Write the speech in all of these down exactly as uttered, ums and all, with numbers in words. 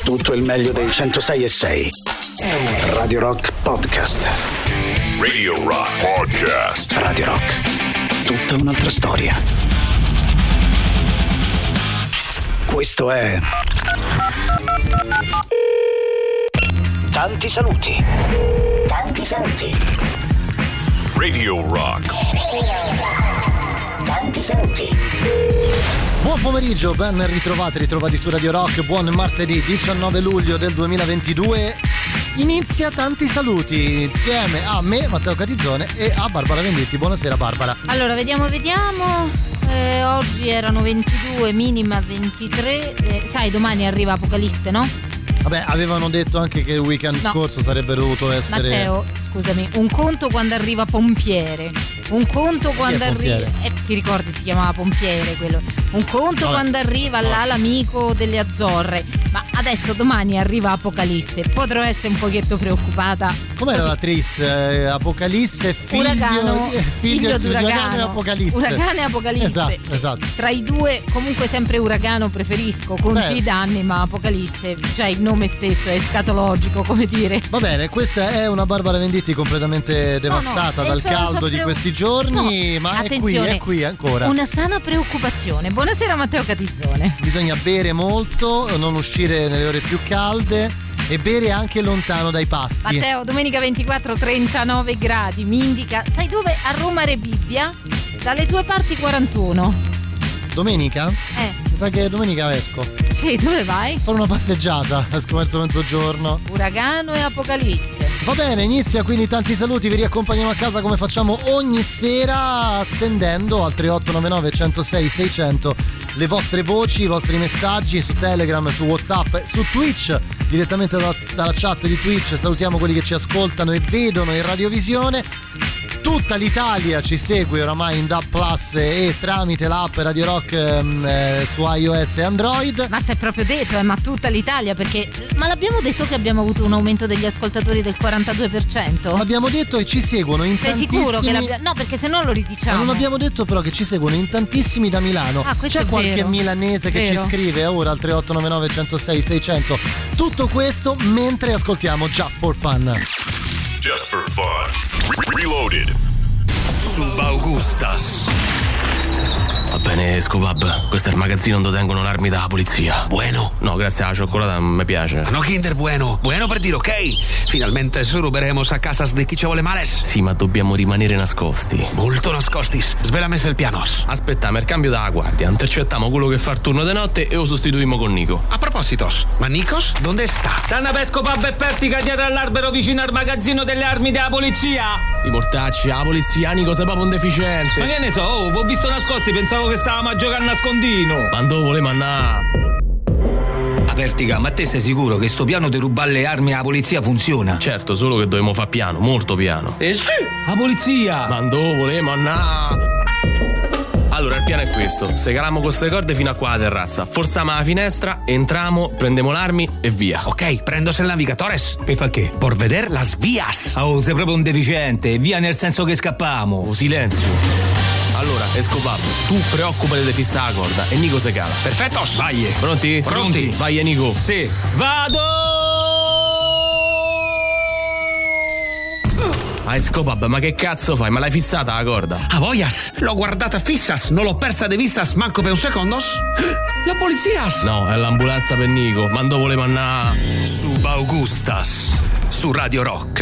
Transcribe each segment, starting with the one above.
tutto il meglio dei centosei e sei. Radio Rock Podcast. Radio Rock Podcast. Radio Rock. Tutta un'altra storia. Questo è Tanti saluti. Tanti saluti. Radio Rock. Tanti saluti. Buon pomeriggio, ben ritrovati, ritrovati su Radio Rock. Buon martedì diciannove luglio del duemilaventidue. Inizia Tanti saluti insieme a me, Matteo Catizzone, e a Barbara Venditti. Buonasera Barbara. Allora, vediamo, vediamo. Eh, oggi erano ventidue, minima ventitré. Eh, sai, domani arriva Apocalisse, no? Vabbè, avevano detto anche che il weekend no. scorso sarebbe dovuto essere... Matteo, scusami, un conto quando arriva Pompiere, un conto quando arriva... Eh, ti ricordi si chiamava Pompiere quello? Un conto Vabbè. quando arriva là l'amico delle Azzorre, ma adesso domani arriva Apocalisse, potrò essere un pochetto preoccupata. Com'era Così. l'attrice? Eh, Apocalisse, figlio, uragano, figlio, figlio di uragano, uragano e Apocalisse. Uragano e Apocalisse. Esatto, esatto. Tra i due comunque sempre uragano preferisco, conti Beh. i danni, ma Apocalisse, cioè il nome stesso è escatologico, come dire. Va bene, questa è una Barbara Venditti completamente devastata no, dal so, caldo so di preo- questi giorni, no, ma è qui, è qui ancora. Una sana preoccupazione. Buonasera Matteo Catizzone. Bisogna bere molto, non uscire nelle ore più calde e bere anche lontano dai pasti. Matteo, domenica ventiquattro, trentanove gradi, mi indica, sai dove? A Roma Rebibbia, dalle tue parti quarantuno. Domenica? Eh. Mi sa che domenica esco. Sì, dove vai? Fare una passeggiata, esco verso mezzogiorno. Uragano e Apocalisse. Va bene, inizia quindi Tanti saluti, vi riaccompagniamo a casa come facciamo ogni sera, attendendo al tre otto nove nove uno zero sei sei zero zero le vostre voci, i vostri messaggi su Telegram, su WhatsApp, su Twitch, direttamente da, dalla chat di Twitch. Salutiamo quelli che ci ascoltano e vedono in radiovisione. Tutta l'Italia ci segue oramai in D A B Plus e tramite l'app Radio Rock eh, su iOS e Android. Ma se è proprio detto, eh, ma tutta l'Italia, perché ma l'abbiamo detto che abbiamo avuto un aumento degli ascoltatori del quarantadue per cento? L'abbiamo detto e ci seguono in Sei tantissimi. sicuro che l'abbiamo? No, perché se no lo ridiciamo. Ma non abbiamo detto però che ci seguono in tantissimi da Milano. Ah, questo c'è è qualche vero. milanese che Vero. ci scrive ora al tre otto nove nove uno zero sei sei zero zero. Tutto questo mentre ascoltiamo Just for Fun. Just for fun. Re- Reloaded. Subaugustas. Va bene, Scopab, questo è il magazzino dove tengono le armi della polizia. Bueno. No, grazie alla cioccolata non mi piace. Ma no, Kinder bueno. Bueno per dire ok. Finalmente ruberemos a casas de chi ci vuole males. Sì, ma dobbiamo rimanere nascosti. Molto nascostis. Svelame il pianos. Aspettiamo il cambio della guardia, intercettiamo quello che fa il turno di notte e lo sostituimmo con Nico. A propositos, ma Nikos dove sta? Stanno per Scopab e Pertica dietro all'albero vicino al magazzino delle armi della polizia. I portacci, la polizia, Nico sei proprio un deficiente. Ma che ne so, oh, vi ho visto nascosti, pensavo che stavamo a giocare a nascondino. Ma dove voleva andare? Pertica, ma te sei sicuro che sto piano di rubare le armi alla polizia funziona? Certo, solo che dobbiamo fare piano, molto piano. Eh sì! La polizia! Ma dove voleva andare? Allora, il piano è questo: se caliamo con queste corde fino a qua alla terrazza, forziamo la finestra, entriamo, prendiamo le armi e via. Ok, prendo il navigatores. Per fa che? Por veder las vías. Oh, sei proprio un deficiente, via nel senso che scappamo. Oh, silenzio. Allora, Escobar, tu preoccupati di fissare la corda e Nico se cala. Perfettos. Vai. Pronti? Pronti. Vai, Nico. Sì. Vado! Ah, Escopab, ma che cazzo fai? Ma l'hai fissata la corda? A voias, l'ho guardata fissas, non l'ho persa de vistas manco per un secondos. La polizias! No, è l'ambulanza per Nico. Ma dove voleva andare? Subaugustas. Su Radio Rock.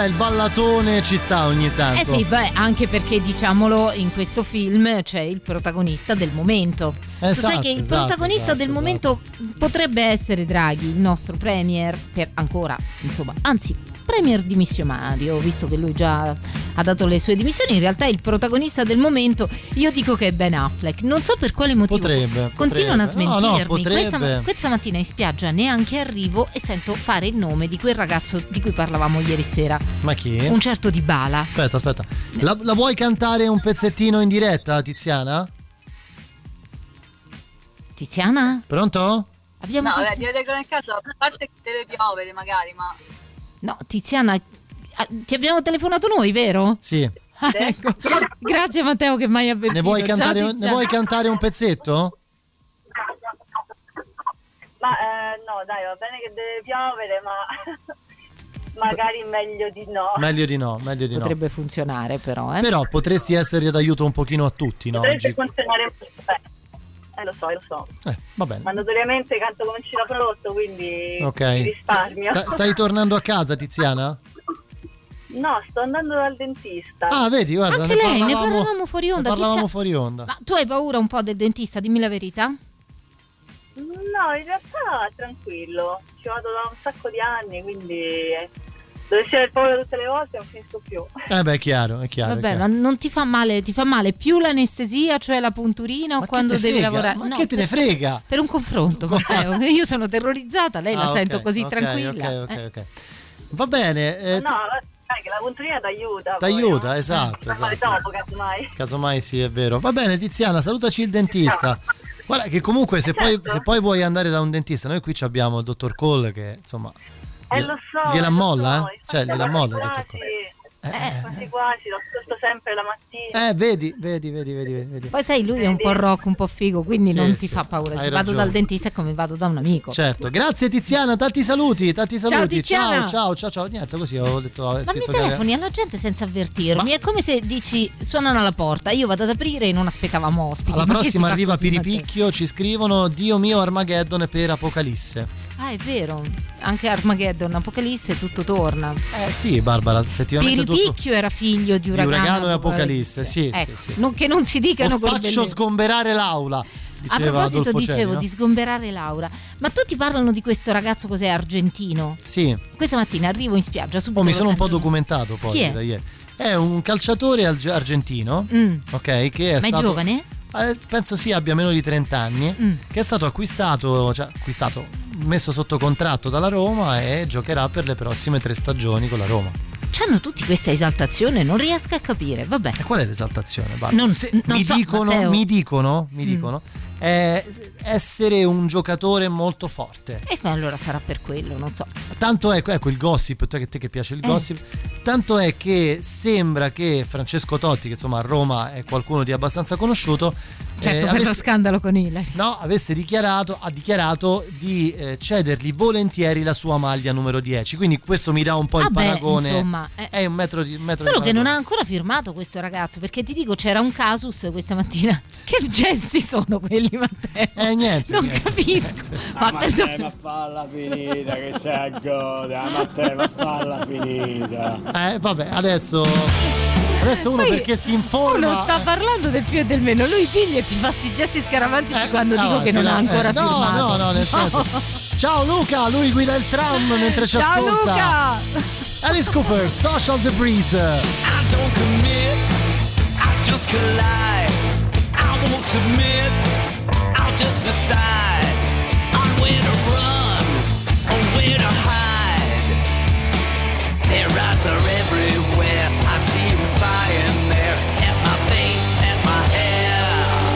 Vabbè, il ballatone ci sta ogni tanto. Eh sì, beh, anche perché diciamolo, in questo film c'è il protagonista del momento. Esatto, tu sai che il esatto, protagonista esatto, del esatto. momento potrebbe essere Draghi, il nostro premier, per ancora, insomma, anzi premier dimissionario, visto che lui già ha dato le sue dimissioni. In realtà il protagonista del momento io dico che è Ben Affleck, non so per quale motivo Potrebbe, continuano potrebbe. a No, smentirmi. no, potrebbe. questa, questa mattina in spiaggia neanche arrivo e sento fare il nome di quel ragazzo di cui parlavamo ieri sera, Ma chi? un certo Dybala. Aspetta, aspetta. La, la vuoi cantare un pezzettino in diretta, Tiziana? Tiziana? Pronto? Abbiamo No, Tizi- vabbè, direi che nel caso, a parte che deve piovere magari, ma... No, Tiziana, ah, ti abbiamo telefonato noi, vero? Sì. Ah, ecco. Grazie Matteo che mi hai avvertito. Ne vuoi Ciao, cantare, ne Tiziana. vuoi cantare un pezzetto? Ma eh, no, dai, va bene che deve piovere, ma magari meglio di no. Meglio di no, meglio di Potrebbe funzionare però, no. eh. Però potresti essere d'aiuto un pochino a tutti, no? Potrebbe Oggi. funzionare un po' bene. Eh, lo so, lo so. Eh, va bene. Ma notoriamente canto come Ciro Prodotto, quindi Ok. mi risparmio. Sta- stai tornando a casa, Tiziana? No, sto andando dal dentista. Ah, vedi, guarda, Anche ne lei, ne parlavamo, parlavamo fuori onda. ne parlavamo Tiziana. fuori onda. Ma tu hai paura un po' del dentista, dimmi la verità? No, in realtà tranquillo. Ci vado da un sacco di anni, quindi eh, dovessi aver paura tutte le volte non finisco più. Eh beh, è chiaro, è chiaro. Vabbè, è ma chiaro. non ti fa male, ti fa male più l'anestesia, cioè la punturina, o Ma che quando te devi frega? lavorare? Ma No, che te ne per- frega? Per un confronto, Matteo. Io sono terrorizzata, lei la Ah, sento ok, così ok, tranquilla. Ok, ok, eh. ok. Va bene. eh, No, dai, che la punturina ti aiuta. T'aiuta, poi, no? esatto, Fa male esatto. dopo, casomai. Casomai sì, è vero. Va bene, Tiziana, salutaci il dentista. Guarda che comunque se poi, se poi vuoi andare da un dentista, noi qui ci abbiamo il dottor Cole che insomma Eh, lo so. gliela lo molla, so, eh? infatti Cioè, gliela molla il quasi, dottor Cole. Eh, quasi quasi, lo ascolto sempre la mattina. Eh, vedi, vedi, vedi, vedi, vedi. Poi sai, lui è un po' rock, un po' figo, quindi Sì, non ti sì, fa paura. hai Vado ragione. dal dentista è come vado da un amico. Certo, grazie Tiziana, tanti saluti, tanti Ciao, saluti. Tiziana. ciao, ciao, ciao, ciao. Niente, così ho detto, avevo Ma mi scritto che- telefoni alla gente senza avvertirmi. Ma- È come se dici suonano alla porta, io vado ad aprire e non aspettavamo ospiti. Alla Ma che prossima si fa arriva così, Piripicchio, ci scrivono Dio mio Armageddon per Apocalisse. Matteo? Ah, è vero. Anche Armageddon, Apocalisse, tutto torna. Eh sì, Barbara, effettivamente tutto Piripicchio era figlio di di Uragano, Uragano e Apocalisse, sì, Ecco, sì, sì, non- che non si dicano O col faccio bellezza. sgomberare l'aula, A diceva proposito, Adolfo dicevo Celi, no? di sgomberare Laura, ma tutti parlano di questo ragazzo, cos'è, argentino? Sì. Questa mattina arrivo in spiaggia, subito Oh, mi lo sono un po' sento- documentato poi Chi è? da ieri. È un calciatore alge- argentino, Mm. ok, che è Ma è stato giovane? eh, penso sì abbia meno di trenta anni, Mm. che è stato acquistato, cioè acquistato, messo sotto contratto dalla Roma e giocherà per le prossime tre stagioni con la Roma. C'hanno tutti questa esaltazione, non riesco a capire, vabbè. E qual è l'esaltazione, Barbara? Non- Se- non mi, so, dicono, Matteo. mi dicono, mi Mm. dicono, è essere un giocatore molto forte. E poi allora sarà per quello, non so. Tanto è, ecco il gossip, te che, te che piace il Eh. gossip, tanto è che sembra che Francesco Totti, che insomma a Roma è qualcuno di abbastanza conosciuto, Certo, eh, per lo avesse, scandalo con Hillary. no, avesse dichiarato, ha dichiarato di eh, cedergli volentieri la sua maglia numero dieci, quindi questo mi dà un po' il Vabbè, paragone. insomma, eh. È un metro di un metro Solo di che non ha paragone. ancora firmato questo ragazzo, perché ti dico c'era un casus questa mattina. Che gesti sono quelli, Matteo? Eh niente, Non niente. capisco. Ah, Ma Matteo, perdona. ma falla finita che sei a gode, ah, Matteo, ma falla finita. Eh vabbè, adesso adesso uno Poi perché si informa. Uno sta parlando del più e del meno, lui piglia e ti fa sti gesti scaramantici Eh, quando no, dico che se non la- ha ancora eh, no, firmato. No, no, nel senso. Ciao Luca, lui guida il tram mentre ci Ciao ascolta. Luca! Alice Cooper, Social Debris. I don't commit, I just collide. I won't submit, I'll just decide on where to run or where to hide. Their eyes are everywhere, I see them spying there at my face, at my hair.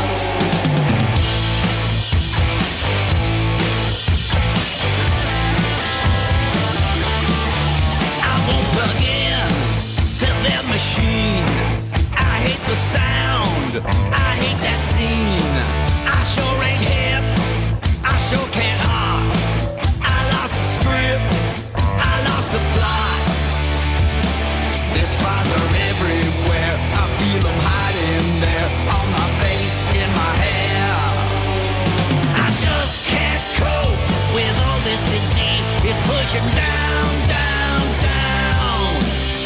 I won't plug in to their machine. I hate the sound, I hate that scene. I sure ain't hip, I sure can't hop. I lost the script, I lost the plot. Their spies are everywhere, I feel them hiding there, on my face, in my hair. I just can't cope with all this disease. It's pushing down, down, down.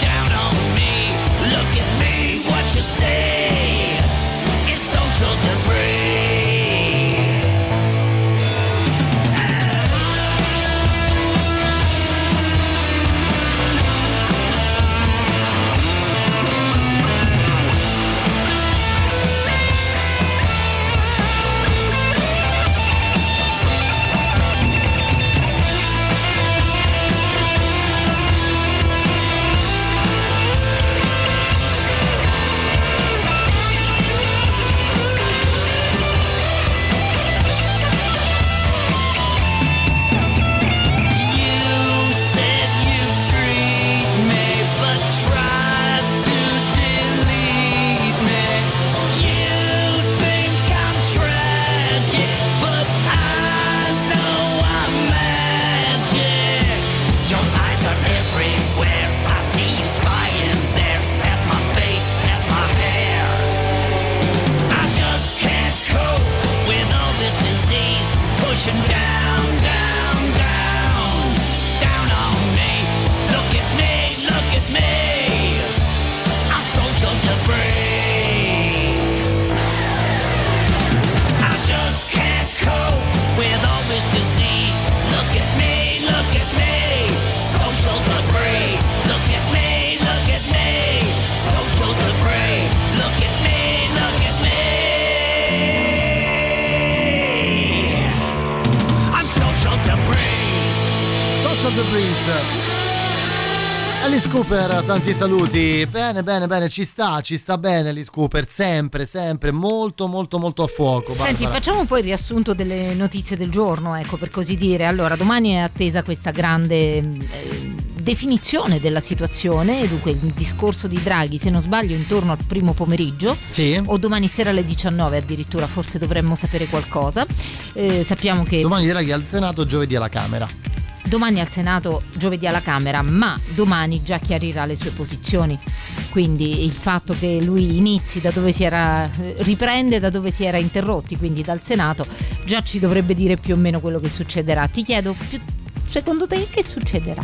of the Breeze. Alice Cooper, tanti saluti. Bene, bene, bene, ci sta, ci sta bene Alice Cooper, sempre, sempre, molto, molto, molto a fuoco. Barbara. Senti, facciamo poi il riassunto delle notizie del giorno, ecco, per così dire. Allora, domani è attesa questa grande eh, definizione della situazione, dunque il discorso di Draghi, se non sbaglio, intorno al primo pomeriggio, sì, o domani sera alle diciannove addirittura, forse dovremmo sapere qualcosa. Eh, sappiamo che domani Draghi al Senato, giovedì alla Camera. Domani al Senato, giovedì alla Camera, ma domani già chiarirà le sue posizioni. Quindi il fatto che lui inizi da dove si era, riprende da dove si era interrotti, quindi dal Senato, già ci dovrebbe dire più o meno quello che succederà. Ti chiedo, più, secondo te che succederà?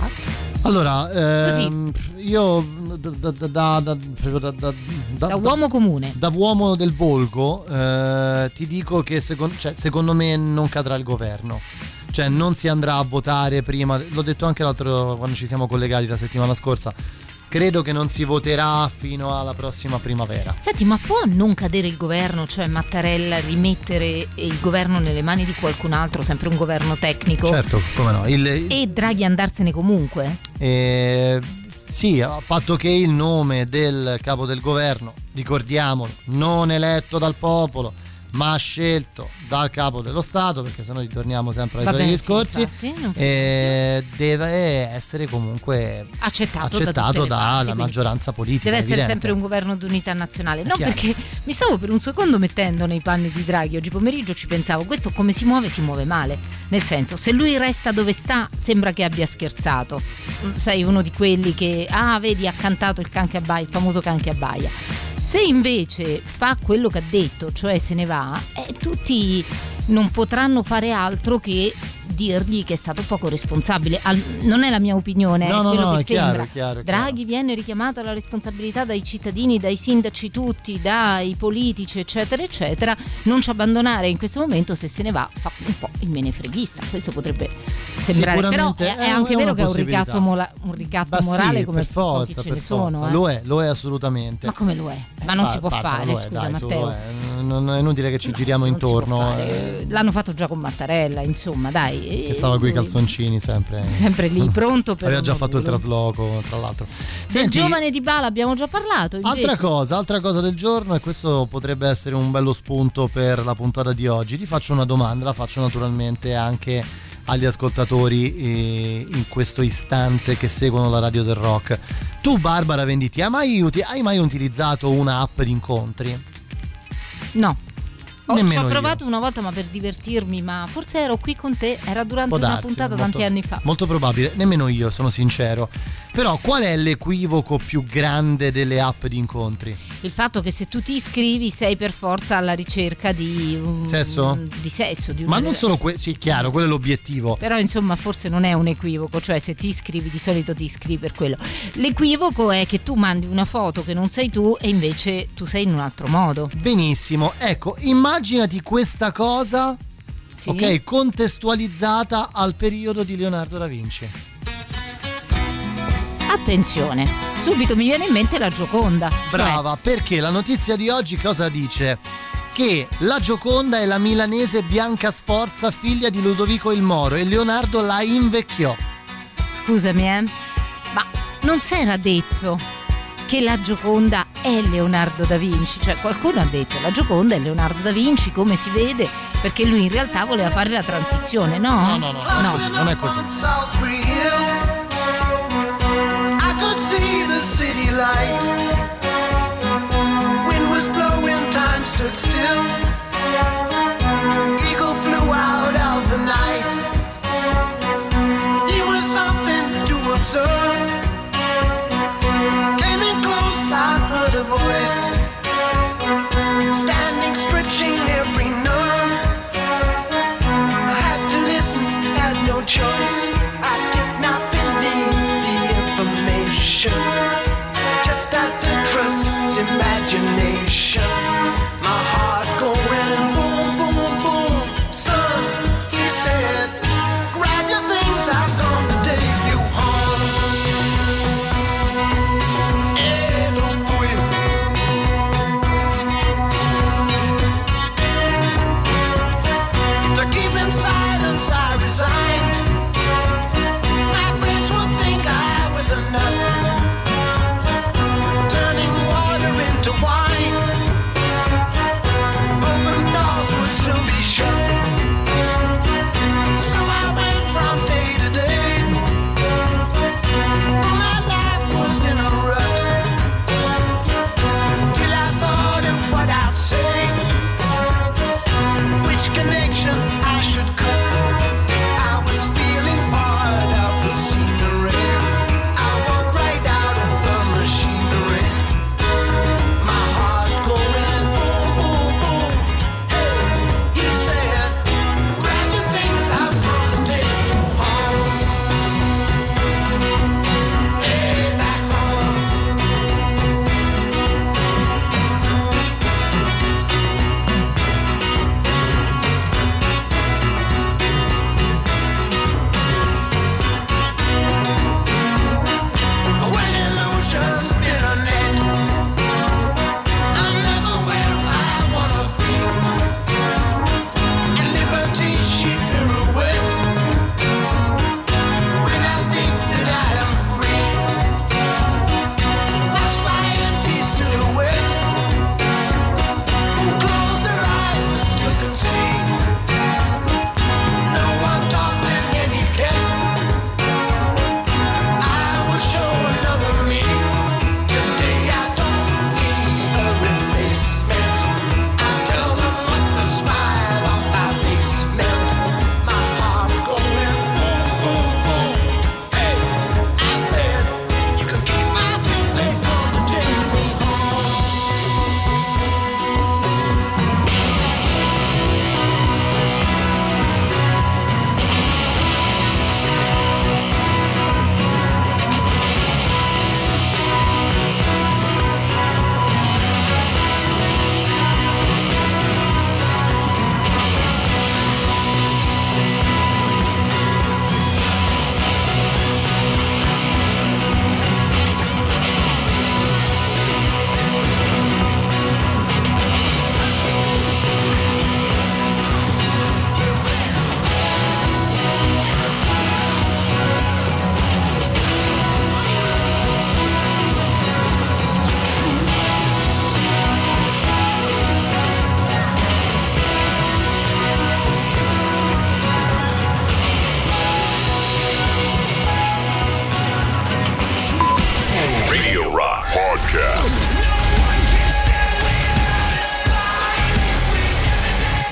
Allora, ehm, io da, da, da, da, da, da, da, da uomo comune, da uomo del volgo, eh, ti dico che secondo, cioè, secondo me non cadrà il governo. Cioè non si andrà a votare prima, l'ho detto anche l'altro quando ci siamo collegati la settimana scorsa, credo che non si voterà fino alla prossima primavera. Senti, ma può non cadere il governo, cioè Mattarella rimettere il governo nelle mani di qualcun altro, sempre un governo tecnico? Certo, come no. Il, e Draghi andarsene comunque? Eh, sì, a patto che il nome del capo del governo, ricordiamolo, non eletto dal popolo, ma scelto dal capo dello Stato, perché sennò ritorniamo sempre ai Vabbè, soliti sì, discorsi, infatti, e deve essere comunque accettato, accettato da dalla parti, maggioranza politica. Deve essere evidente. sempre un governo d'unità nazionale. È No, chiaro. perché mi stavo per un secondo mettendo nei panni di Draghi. Oggi pomeriggio ci pensavo, questo come si muove? Si muove male. Nel senso, se lui resta dove sta, sembra che abbia scherzato. Sei uno di quelli che, ah, vedi, ha cantato il can che abbaia, il famoso can che abbaia. Se invece fa quello che ha detto, cioè se ne va, eh, tutti non potranno fare altro che dirgli che è stato poco responsabile. Al, non è la mia opinione, no, è no, quello no, che è chiaro, sembra. è chiaro, è Draghi chiaro. viene richiamato alla responsabilità dai cittadini, dai sindaci tutti, dai politici, eccetera, eccetera. Non ci abbandonare in questo momento, se se ne va fa un po' il menefreghista. Questo potrebbe sembrare, però è, è anche è vero una che è un ricatto, possibilità. mola, un ricatto Ma morale sì, come per forza, pochi ce per ne forza. sono. Eh. Lo è, lo è assolutamente. Ma come lo è? Ma non Eh, si può Barbara, fare, lo è, scusa dai, su, Matteo. lo è. Non è inutile che ci giriamo non intorno. si può fare. eh, L'hanno fatto già con Mattarella, insomma, dai. Che stava coi Lui- calzoncini sempre. Sempre lì, pronto per Aveva un già fatto il lavoro. trasloco, tra l'altro. Del Senti, giovane Dybala abbiamo già parlato. Invece. altra cosa, altra cosa del giorno, e questo potrebbe essere un bello spunto per la puntata di oggi. Ti faccio una domanda, la faccio naturalmente anche agli ascoltatori eh, in questo istante che seguono la radio del rock. Tu, Barbara Venditti, hai mai, uti- hai mai utilizzato una app di incontri? No. Oh, ci Nemmeno ho io. provato una volta, ma per divertirmi, ma forse ero qui con te, era durante Può una darsi, puntata molto- tanti anni fa. Molto probabile, nemmeno io, sono sincero. Però qual è l'equivoco più grande delle app di incontri? Il fatto che se tu ti iscrivi sei per forza alla ricerca di un, Sesso? di sesso, di Ma un- non solo questo, sì, chiaro, quello è l'obiettivo. Però insomma forse non è un equivoco, cioè se ti iscrivi di solito ti iscrivi per quello. L'equivoco è che tu mandi una foto che non sei tu e invece tu sei in un altro modo. Benissimo, ecco, immaginati questa cosa, Sì. ok, contestualizzata al periodo di Leonardo da Vinci. Attenzione, subito mi viene in mente la Gioconda. cioè- Brava, perché la notizia di oggi cosa dice? Che la Gioconda è la milanese Bianca Sforza, figlia di Ludovico il Moro, e Leonardo la invecchiò. Scusami, eh, ma non si era detto che la Gioconda è Leonardo da Vinci? Cioè qualcuno ha detto la Gioconda è Leonardo da Vinci, come si vede, perché lui in realtà voleva fare la transizione, no? No, no, no, non è così, non è così. Salisbury Hill, I could see the city light. Wind was blowing, time stood still. Eagle flew out of the night. He was something to observe. Came in close, I heard a voice, standing, stretching every nerve. I had to listen, had no choice. I did not believe the information, just had to trust imagination. My heart goes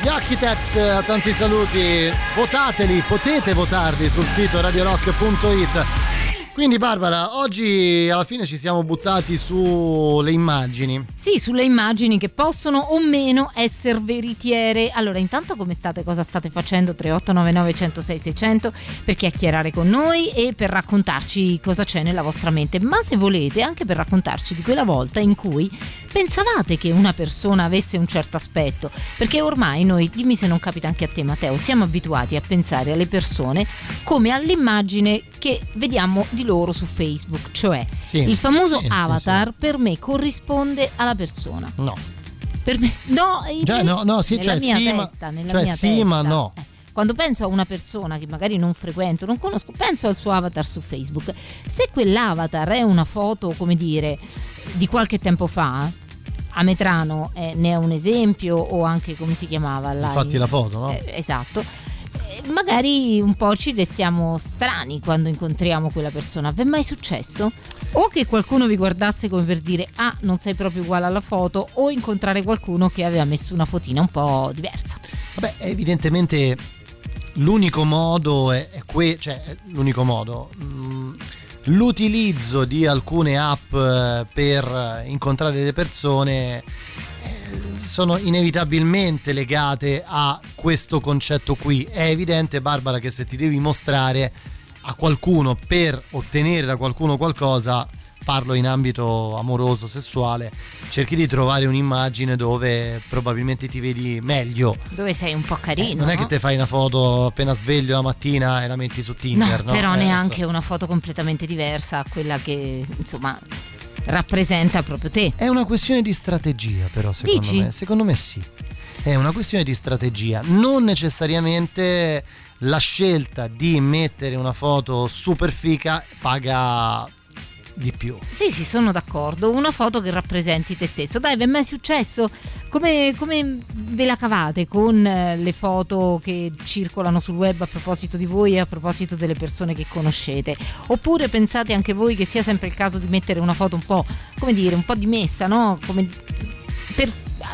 Gli Architects, tanti saluti, votateli, potete votarli sul sito radio rock punto it. Quindi Barbara, oggi alla fine ci siamo buttati sulle immagini. Sì, sulle immagini che possono o meno essere veritiere. Allora, intanto come state? Cosa state facendo? tre otto nove nove uno zero sei sei zero zero per chiacchierare con noi e per raccontarci cosa c'è nella vostra mente. Ma se volete, anche per raccontarci di quella volta in cui pensavate che una persona avesse un certo aspetto. Perché ormai noi, dimmi se non capita anche a te Matteo, siamo abituati a pensare alle persone come all'immagine che vediamo di loro su Facebook, cioè sì, il famoso sì, avatar sì, sì. Per me corrisponde alla persona. No. Per me no, cioè, no, no sì, nella cioè, mia sì, testa, ma, nella cioè, mia sì, testa. ma no. Eh, quando penso a una persona che magari non frequento, non conosco, penso al suo avatar su Facebook. Se quell'avatar è una foto, come dire, di qualche tempo fa, Ametrano eh, ne è un esempio, o anche come si chiamava là, infatti in, la foto, no? Eh, esatto. Magari un po' ci restiamo strani quando incontriamo quella persona. Vi è mai successo? O che qualcuno vi guardasse come per dire ah, non sei proprio uguale alla foto, o incontrare qualcuno che aveva messo una fotina un po' diversa? Vabbè, evidentemente l'unico modo è, è que- cioè l'unico modo mh, l'utilizzo di alcune app per incontrare le persone sono inevitabilmente legate a questo concetto qui. È evidente, Barbara, che se ti devi mostrare a qualcuno per ottenere da qualcuno qualcosa, parlo in ambito amoroso, sessuale, cerchi di trovare un'immagine dove probabilmente ti vedi meglio, dove sei un po' carino, eh, non è no? che te fai una foto appena sveglio la mattina e la metti su Tinder, no? no? Però eh, neanche so. Una foto completamente diversa a quella che insomma rappresenta proprio te. È una questione di strategia, però secondo Dici? me secondo me sì, è una questione di strategia. Non necessariamente la scelta di mettere una foto super fica paga di più. Sì, sì, sono d'accordo. Una foto che rappresenti te stesso. Dai, vi è mai successo? Come, come ve la cavate con le foto che circolano sul web a proposito di voi e a proposito delle persone che conoscete? Oppure pensate anche voi che sia sempre il caso di mettere una foto un po', come dire, un po' dimessa, no? Come per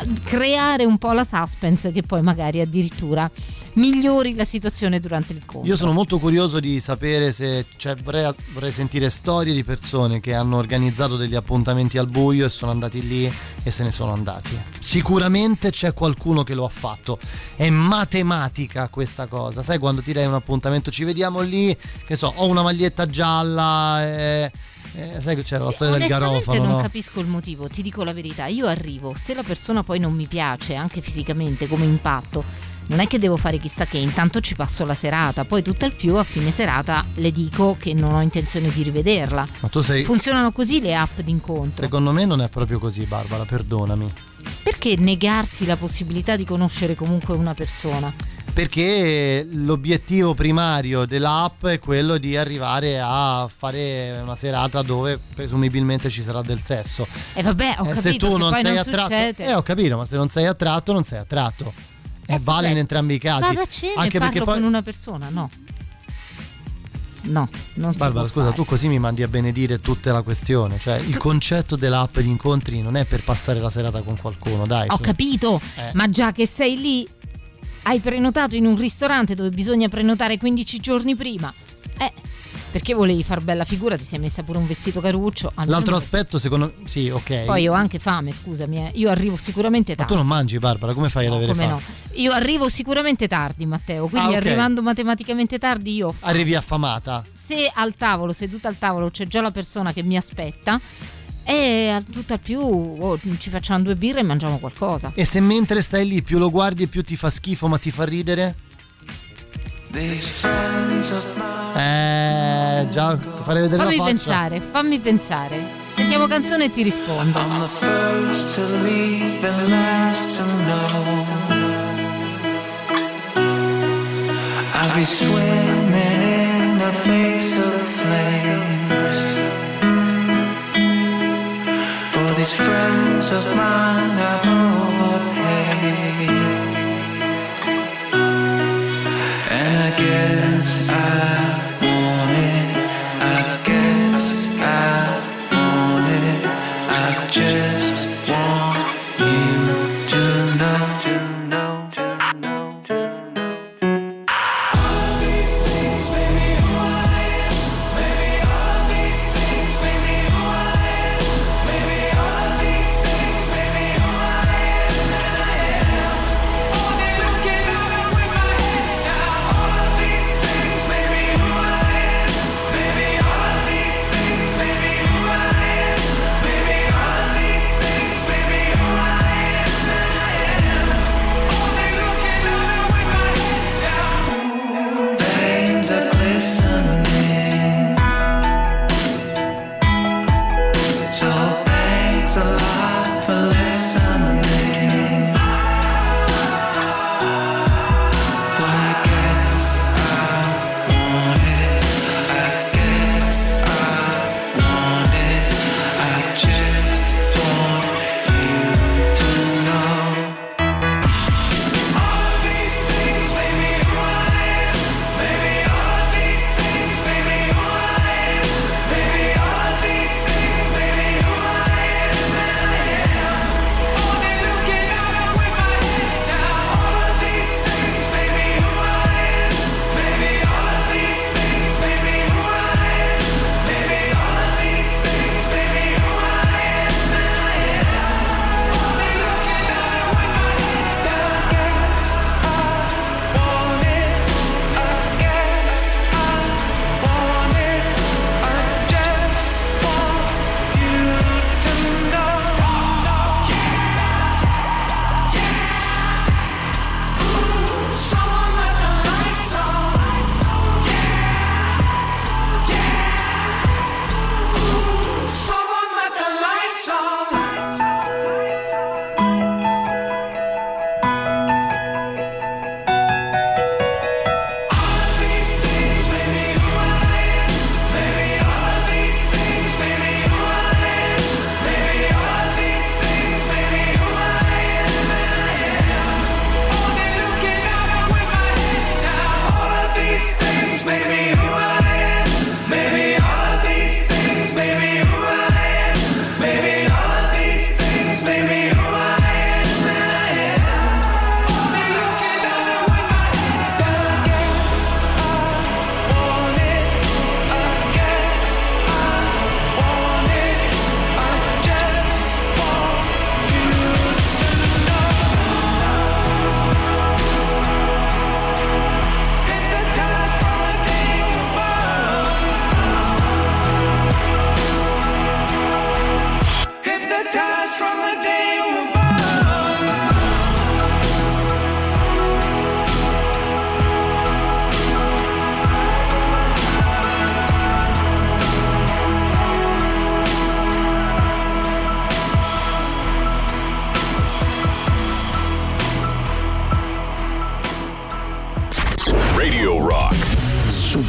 creare un po' la suspense, che poi magari addirittura migliori la situazione durante l'incontro. Io sono molto curioso di sapere se, cioè vorrei, vorrei sentire storie di persone che hanno organizzato degli appuntamenti al buio e sono andati lì e se ne sono andati. Sicuramente c'è qualcuno che lo ha fatto. È matematica questa cosa. Sai, quando ti dai un appuntamento, ci vediamo lì, che so, ho una maglietta gialla e... Eh, sai che c'era la storia del garofano, non no? capisco il motivo, ti dico la verità. Io arrivo, se la persona poi non mi piace anche fisicamente come impatto, non è che devo fare chissà che, intanto ci passo la serata, poi tutt'al più a fine serata le dico che non ho intenzione di rivederla. Ma tu sei... Funzionano così le app d'incontro? Secondo me non è proprio così, Barbara, perdonami. Perché negarsi la possibilità di conoscere comunque una persona? Perché l'obiettivo primario dell'app è quello di arrivare a fare una serata dove presumibilmente ci sarà del sesso. E vabbè, ho eh, capito, se tu se non poi sei non attratto, succede. eh ho capito, ma se non sei attratto non sei attratto. E eh, vale in entrambi i casi. Vado a cena anche e perché parlo poi con una persona, no. No, non si Barbara, può scusa, fare. tu così mi mandi a benedire tutta la questione. Cioè, il concetto dell'app di incontri non è per passare la serata con qualcuno, dai. Ho su. capito, eh. ma già che sei lì, hai prenotato in un ristorante dove bisogna prenotare quindici giorni prima. Eh, perché volevi far bella figura, ti sei messa pure un vestito caruccio. L'altro aspetto, secondo me, sì, ok. Poi ho anche fame, scusami, eh. Io arrivo sicuramente tardi. Ma tu non mangi, Barbara, come fai no, ad avere come fame? No. Io arrivo sicuramente tardi, Matteo, quindi ah, okay. arrivando matematicamente tardi io ho fame. Arrivi affamata. Se al tavolo, seduta al tavolo, c'è già la persona che mi aspetta, e tutto al più oh, ci facciamo due birre e mangiamo qualcosa. E se mentre stai lì più lo guardi e più ti fa schifo ma ti fa ridere? Eh, già, farei vedere fammi la faccia. pensare, fammi pensare. Sentiamo canzone e ti rispondo. I'm the first to leave and last to know. I'll be swimming in the face of flames. For these friends of mine I've overpaid. And I guess I want it, I guess I want it, I just want you to know.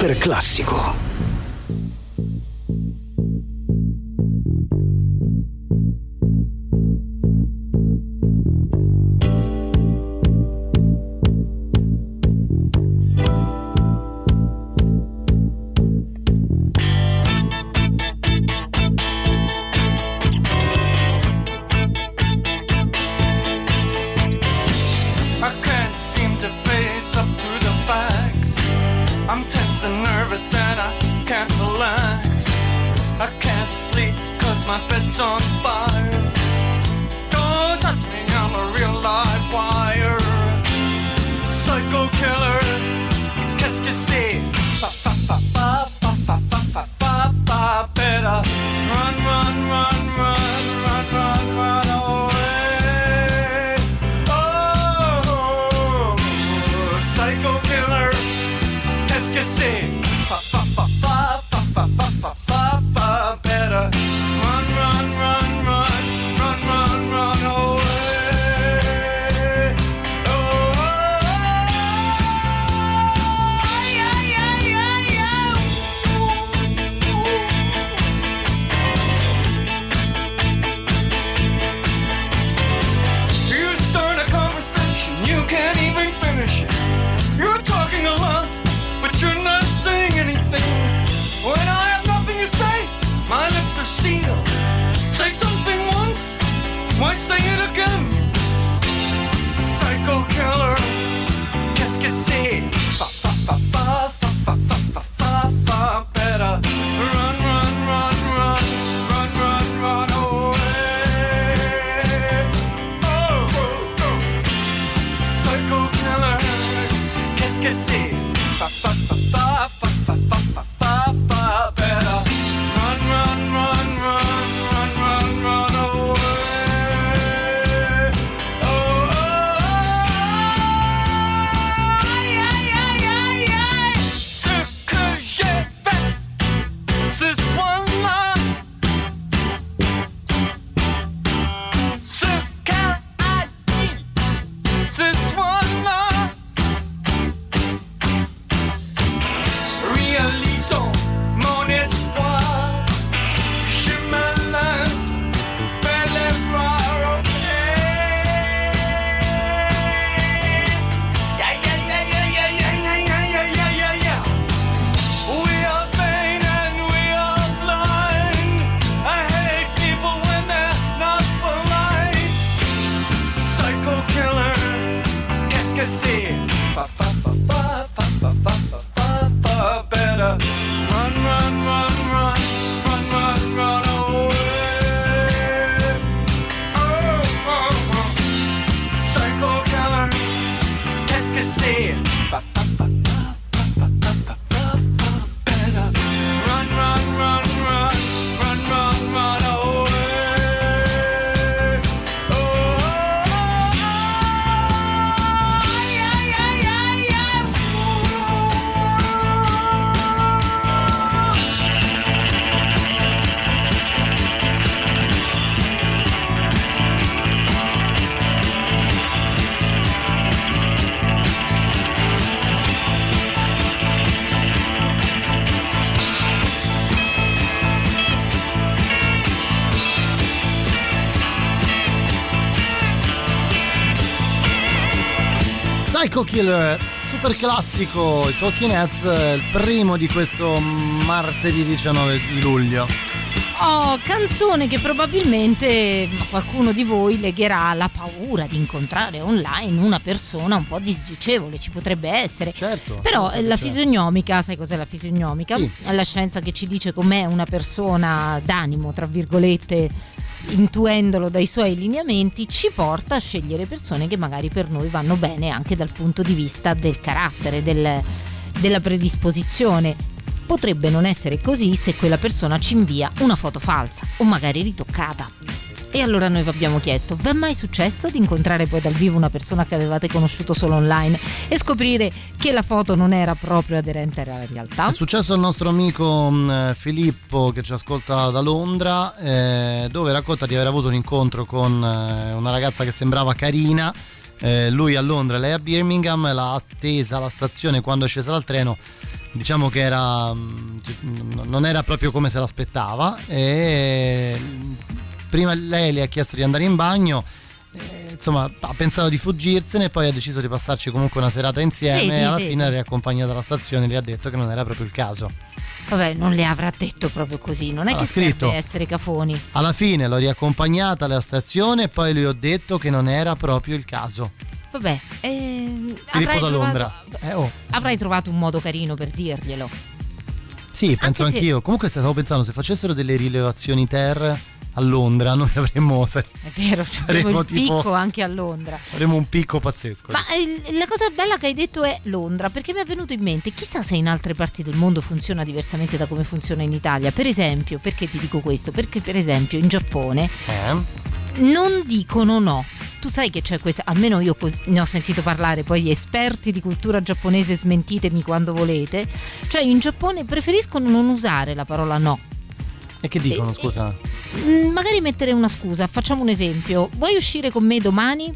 super classico. Psycho Killer, super classico, i Talking Heads, il primo di questo martedì diciannove di luglio. Oh, canzone che probabilmente qualcuno di voi legherà alla paura di incontrare online una persona un po' disdicevole, ci potrebbe essere. Certo. Però certo, la certo. fisionomica, sai cos'è la fisionomica? Sì. È la scienza che ci dice com'è una persona d'animo, tra virgolette, intuendolo dai suoi lineamenti, ci porta a scegliere persone che magari per noi vanno bene anche dal punto di vista del carattere, del, della predisposizione. Potrebbe non essere così se quella persona ci invia una foto falsa o magari ritoccata. E allora noi vi abbiamo chiesto: vi è mai successo di incontrare poi dal vivo una persona che avevate conosciuto solo online e scoprire che la foto non era proprio aderente alla realtà? È successo al nostro amico mh, Filippo, che ci ascolta da Londra, eh, dove racconta di aver avuto un incontro con eh, una ragazza che sembrava carina. Eh, lui a Londra, lei a Birmingham, l'ha attesa alla stazione. Quando è scesa dal treno diciamo che era non era proprio come se l'aspettava, e prima lei le ha chiesto di andare in bagno, e, insomma ha pensato di fuggirsene, poi ha deciso di passarci comunque una serata insieme, vedi, e alla vedi. fine l'ha riaccompagnata alla stazione e le ha detto che non era proprio il caso. Vabbè, non le avrà detto proprio così, non è Ha che scritto: serve essere cafoni. alla fine l'ho riaccompagnata alla stazione e poi le ho detto che non era proprio il caso. Vabbè, eh, Filippo avrai da trovato, Londra. Eh, oh. avrai trovato un modo carino per dirglielo. Sì, penso Anche se- anch'io. Comunque stavo pensando, se facessero delle rilevazioni ter a Londra, noi avremmo È vero, Saremo abbiamo il tipo- picco anche a Londra. avremo un picco pazzesco. Ma eh, la cosa bella che hai detto è Londra, perché mi è venuto in mente, chissà se in altre parti del mondo funziona diversamente da come funziona in Italia. Per esempio, perché ti dico questo? Perché per esempio in Giappone Eh? non dicono no. Tu sai che c'è questa, almeno io co- ne ho sentito parlare, poi gli esperti di cultura giapponese smentitemi quando volete, cioè in Giappone preferiscono non usare la parola no. E che dicono, scusa? Mm, magari mettere una scusa, facciamo un esempio: vuoi uscire con me domani?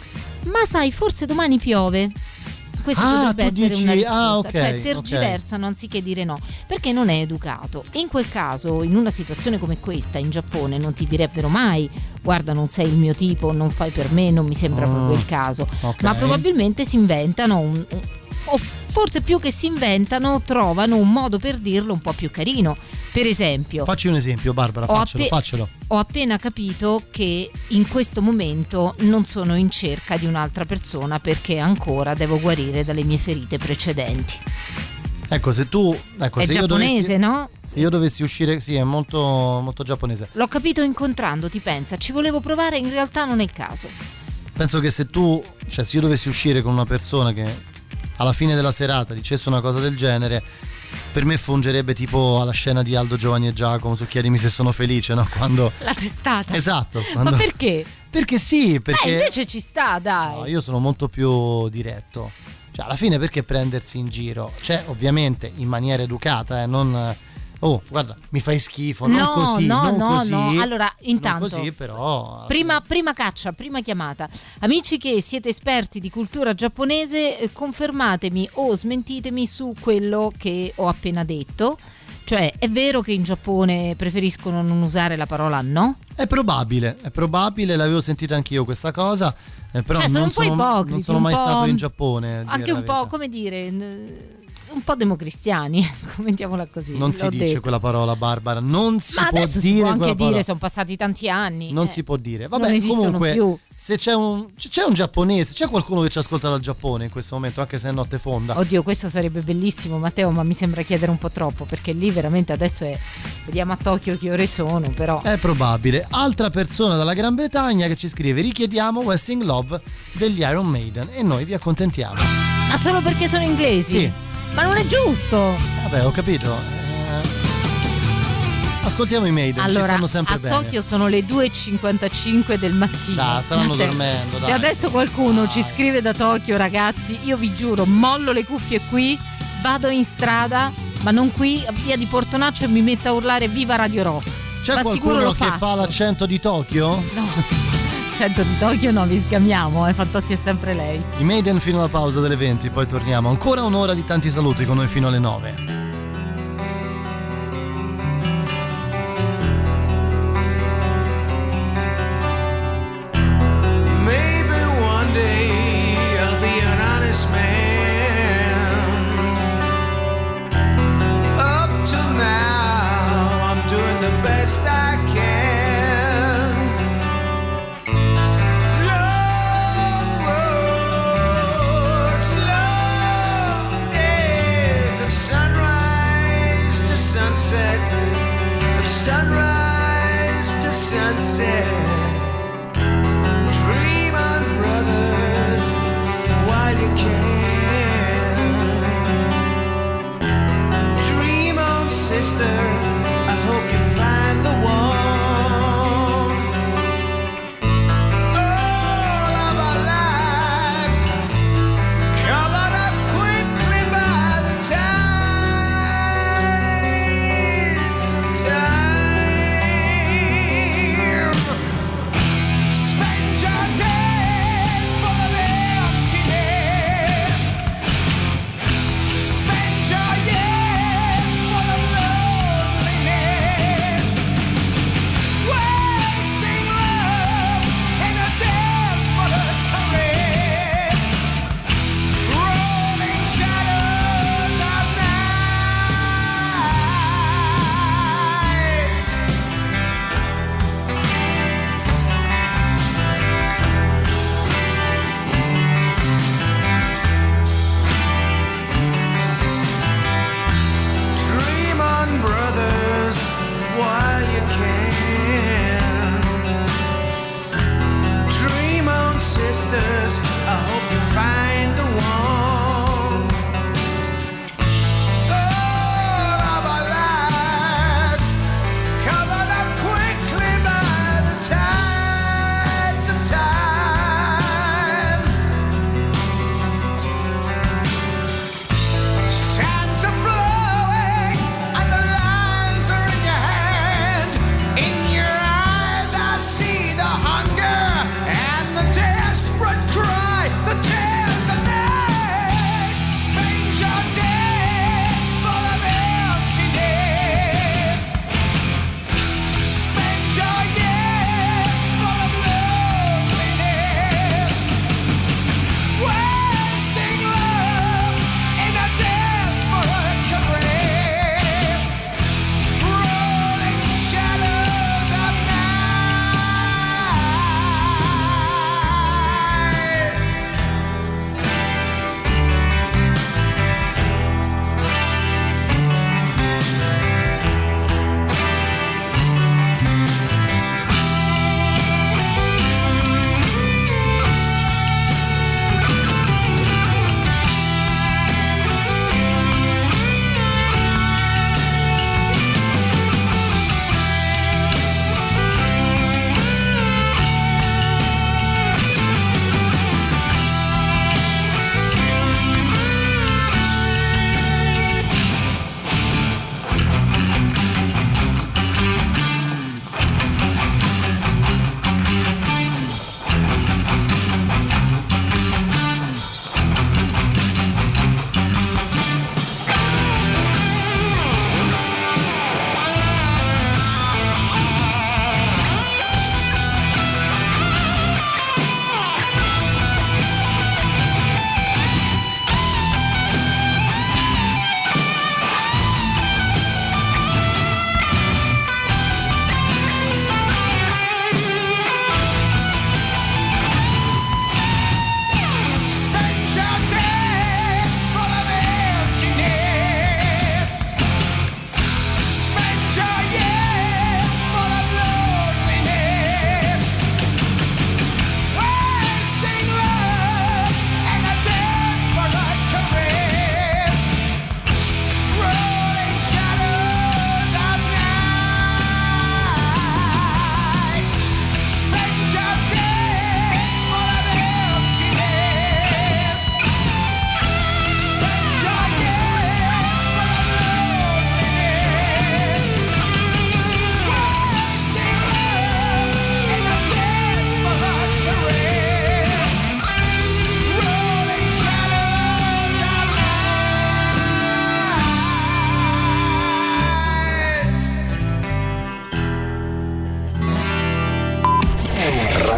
Ma sai, forse domani piove. Questa Ah, potrebbe tu essere dici- una risposta, ah, ok, cioè tergiversano anziché dire no, perché non è educato. E in quel caso, in una situazione come questa in Giappone, non ti direbbero mai: guarda, non sei il mio tipo, non fai per me, non mi sembra Mm, proprio il caso. ok. Ma probabilmente si inventano un, un- o forse più che si inventano, trovano un modo per dirlo un po' più carino. Per esempio, Facci un esempio, Barbara, Ho faccelo, appe- faccelo. ho appena capito che in questo momento non sono in cerca di un'altra persona perché ancora devo guarire dalle mie ferite precedenti. Ecco, se tu ecco, È se io giapponese, dovessi, no? Se io dovessi uscire, sì, è molto molto giapponese. L'ho capito incontrandoti, pensa, ci volevo provare, in realtà non è il caso. Penso che se tu, cioè se io dovessi uscire con una persona che alla fine della serata dicesse una cosa del genere, per me fungerebbe tipo alla scena di Aldo, Giovanni e Giacomo su Chiedimi se sono felice, no? Quando La testata. Esatto, quando... Ma perché? Perché sì, perché Eh, invece ci sta, dai. no, io sono molto più diretto. Cioè, alla fine perché prendersi in giro? Cioè, ovviamente in maniera educata, eh, non oh, guarda, mi fai schifo, non no, così, no, non no, così. no. Allora, intanto, non così, però prima, prima caccia, prima chiamata. Amici che siete esperti di cultura giapponese, eh, confermatemi o smentitemi su quello che ho appena detto. Cioè, è vero che in Giappone preferiscono non usare la parola no? è probabile, è probabile, l'avevo sentita anch'io questa cosa, eh, però Cioè, sono non, un po' sono, ipocriti, non sono un mai po'- stato in Giappone. a dire Anche la un po', verità. come dire, n- un po' democristiani, commentiamola così. Non si l'ho dice detto. quella parola, Barbara, non si Ma può adesso dire si può anche quella dire, parola. sono passati tanti anni. Non eh. si può dire. Non Vabbè, esistono comunque, più. se c'è un, c'è un giapponese, c'è qualcuno che ci ascolta dal Giappone in questo momento, anche se è notte fonda. Oddio, questo sarebbe bellissimo, Matteo, ma mi sembra chiedere un po' troppo, perché lì veramente adesso è, vediamo a Tokyo che ore sono, però È probabile. Altra persona dalla Gran Bretagna che ci scrive: richiediamo Wasting Love degli Iron Maiden, e noi vi accontentiamo. ma solo perché sono inglesi? Sì. Ma non è giusto. Vabbè, ho capito. Eh, Ascoltiamo i Maiden, ci Allora, stanno sempre a bene. Tokyo sono le due e cinquantacinque del mattino. Dai, staranno Matteo, dormendo, Se dai. adesso qualcuno ci scrive da Tokyo, ragazzi, io vi giuro, mollo le cuffie qui, vado in strada, ma non qui, a via di Portonaccio, e mi metto a urlare viva Radio Rock. C'è Ma sicuro qualcuno lo che faccio. fa l'accento di Tokyo? No. Cento di Tokyo no, vi sgamiamo, eh, Fantozzi è sempre lei. I Maiden fino alla pausa delle venti, poi torniamo. Ancora un'ora di tanti saluti con noi fino alle nove. Maybe one day I'll be an honest man. Up till now, I'm doing the best I can. Long roads, long days of sunrise.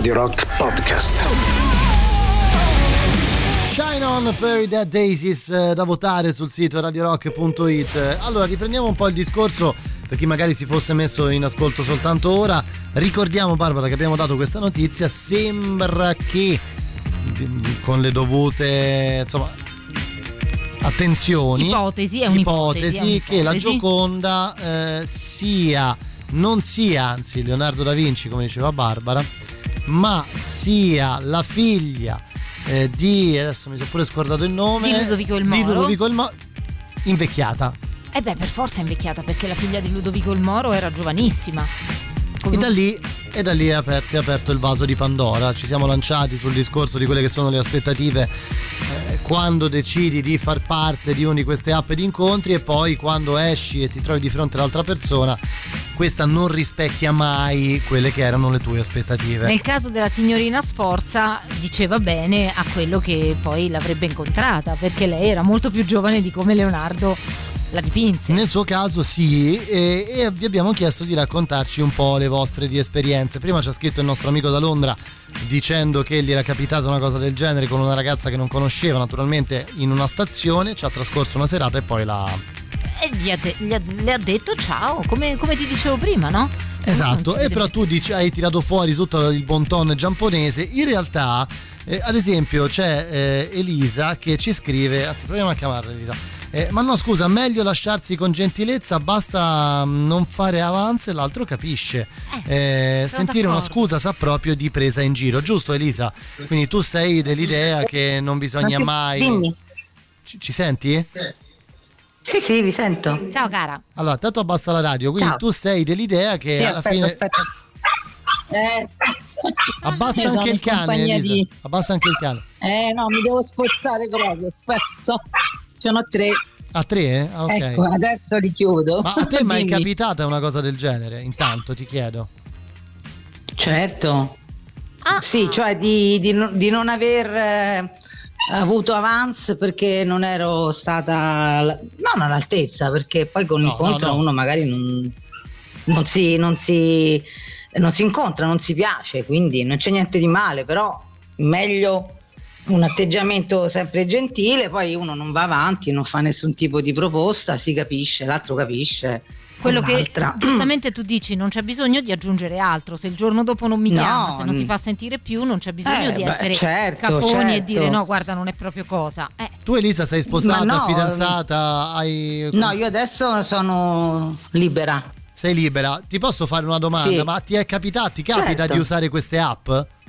Radio Rock Podcast. Shine On per i Dead Daisies, eh, da votare sul sito radio rock punto it. Allora riprendiamo un po' il discorso per chi magari si fosse messo in ascolto soltanto ora. Ricordiamo, Barbara, che abbiamo dato questa notizia. Sembra che con le dovute, insomma, attenzioni, ipotesi, è un'ipotesi, ipotesi, è un'ipotesi. che la Gioconda eh, sia non sia anzi Leonardo da Vinci, come diceva Barbara, ma sia la figlia Eh, di adesso mi sono pure scordato il nome di Ludovico il Moro, di Ludovico il Moro invecchiata. Eh beh, per forza è invecchiata, perché la figlia di Ludovico il Moro era giovanissima. E da lì e da lì è aperto, si è aperto il vaso di Pandora. Ci siamo lanciati sul discorso di quelle che sono le aspettative eh, quando decidi di far parte di una di queste app di incontri, e poi quando esci e ti trovi di fronte all'altra persona, questa non rispecchia mai quelle che erano le tue aspettative. Nel caso della signorina Sforza diceva bene a quello che poi l'avrebbe incontrata, perché lei era molto più giovane di come Leonardo la dipinse. Nel suo caso sì, e, e vi abbiamo chiesto di raccontarci un po' le vostre di esperienze. Prima ci ha scritto il nostro amico da Londra dicendo che gli era capitata una cosa del genere con una ragazza che non conosceva, naturalmente in una stazione. Ci ha trascorso una serata e poi l'ha... E gli ha de- gli ha, le ha detto ciao, come, come ti dicevo prima, no? Esatto, e però tu dici, hai tirato fuori tutto il bon ton giapponese. In realtà, eh, ad esempio, c'è eh, Elisa che ci scrive, anzi proviamo a chiamarla Elisa, eh, ma no scusa, meglio lasciarsi con gentilezza, basta non fare avanzi e l'altro capisce. Eh, eh, sentire una scusa sa proprio di presa in giro, giusto Elisa? Quindi tu sei dell'idea che non bisogna ti... mai... Dimmi. Ci, ci senti? Sì, sì, vi sento. Ciao cara. Allora, tanto abbassa la radio, quindi Ciao. tu sei dell'idea che sì, alla aspetta, fine... aspetta. Eh, aspetta. Abbassa Eh, anche sono il cane, in Elisa. di- Abbassa anche il cane. Eh no, mi devo spostare proprio, aspetta. Sono a tre. A tre? Eh? Ah, ok. Ecco, adesso li chiudo. Ma a te mai è Dimmi. capitata una cosa del genere? Intanto ti chiedo. Certo. Sì, cioè di, di non- di non aver eh, avuto avance perché non ero stata alla- non all'altezza, perché poi con No, l'incontro no, no. uno magari non, non si, non si non si incontra, non si piace, quindi non c'è niente di male, però meglio un atteggiamento sempre gentile, poi uno non va avanti, non fa nessun tipo di proposta, si capisce, l'altro capisce. Quello che l'altra. giustamente tu dici, non c'è bisogno di aggiungere altro. Se il giorno dopo non mi No, chiama, se non si mm. fa sentire più, non c'è bisogno Eh, di beh, essere certo, cafoni e certo. dire no, guarda, non è proprio cosa. Eh. Tu Elisa sei sposata, Ma no, fidanzata, hai... No, io adesso sono libera. Sei libera. Ti posso fare una domanda? Sì. Ma ti è capitato, ti capita Certo. di usare queste app?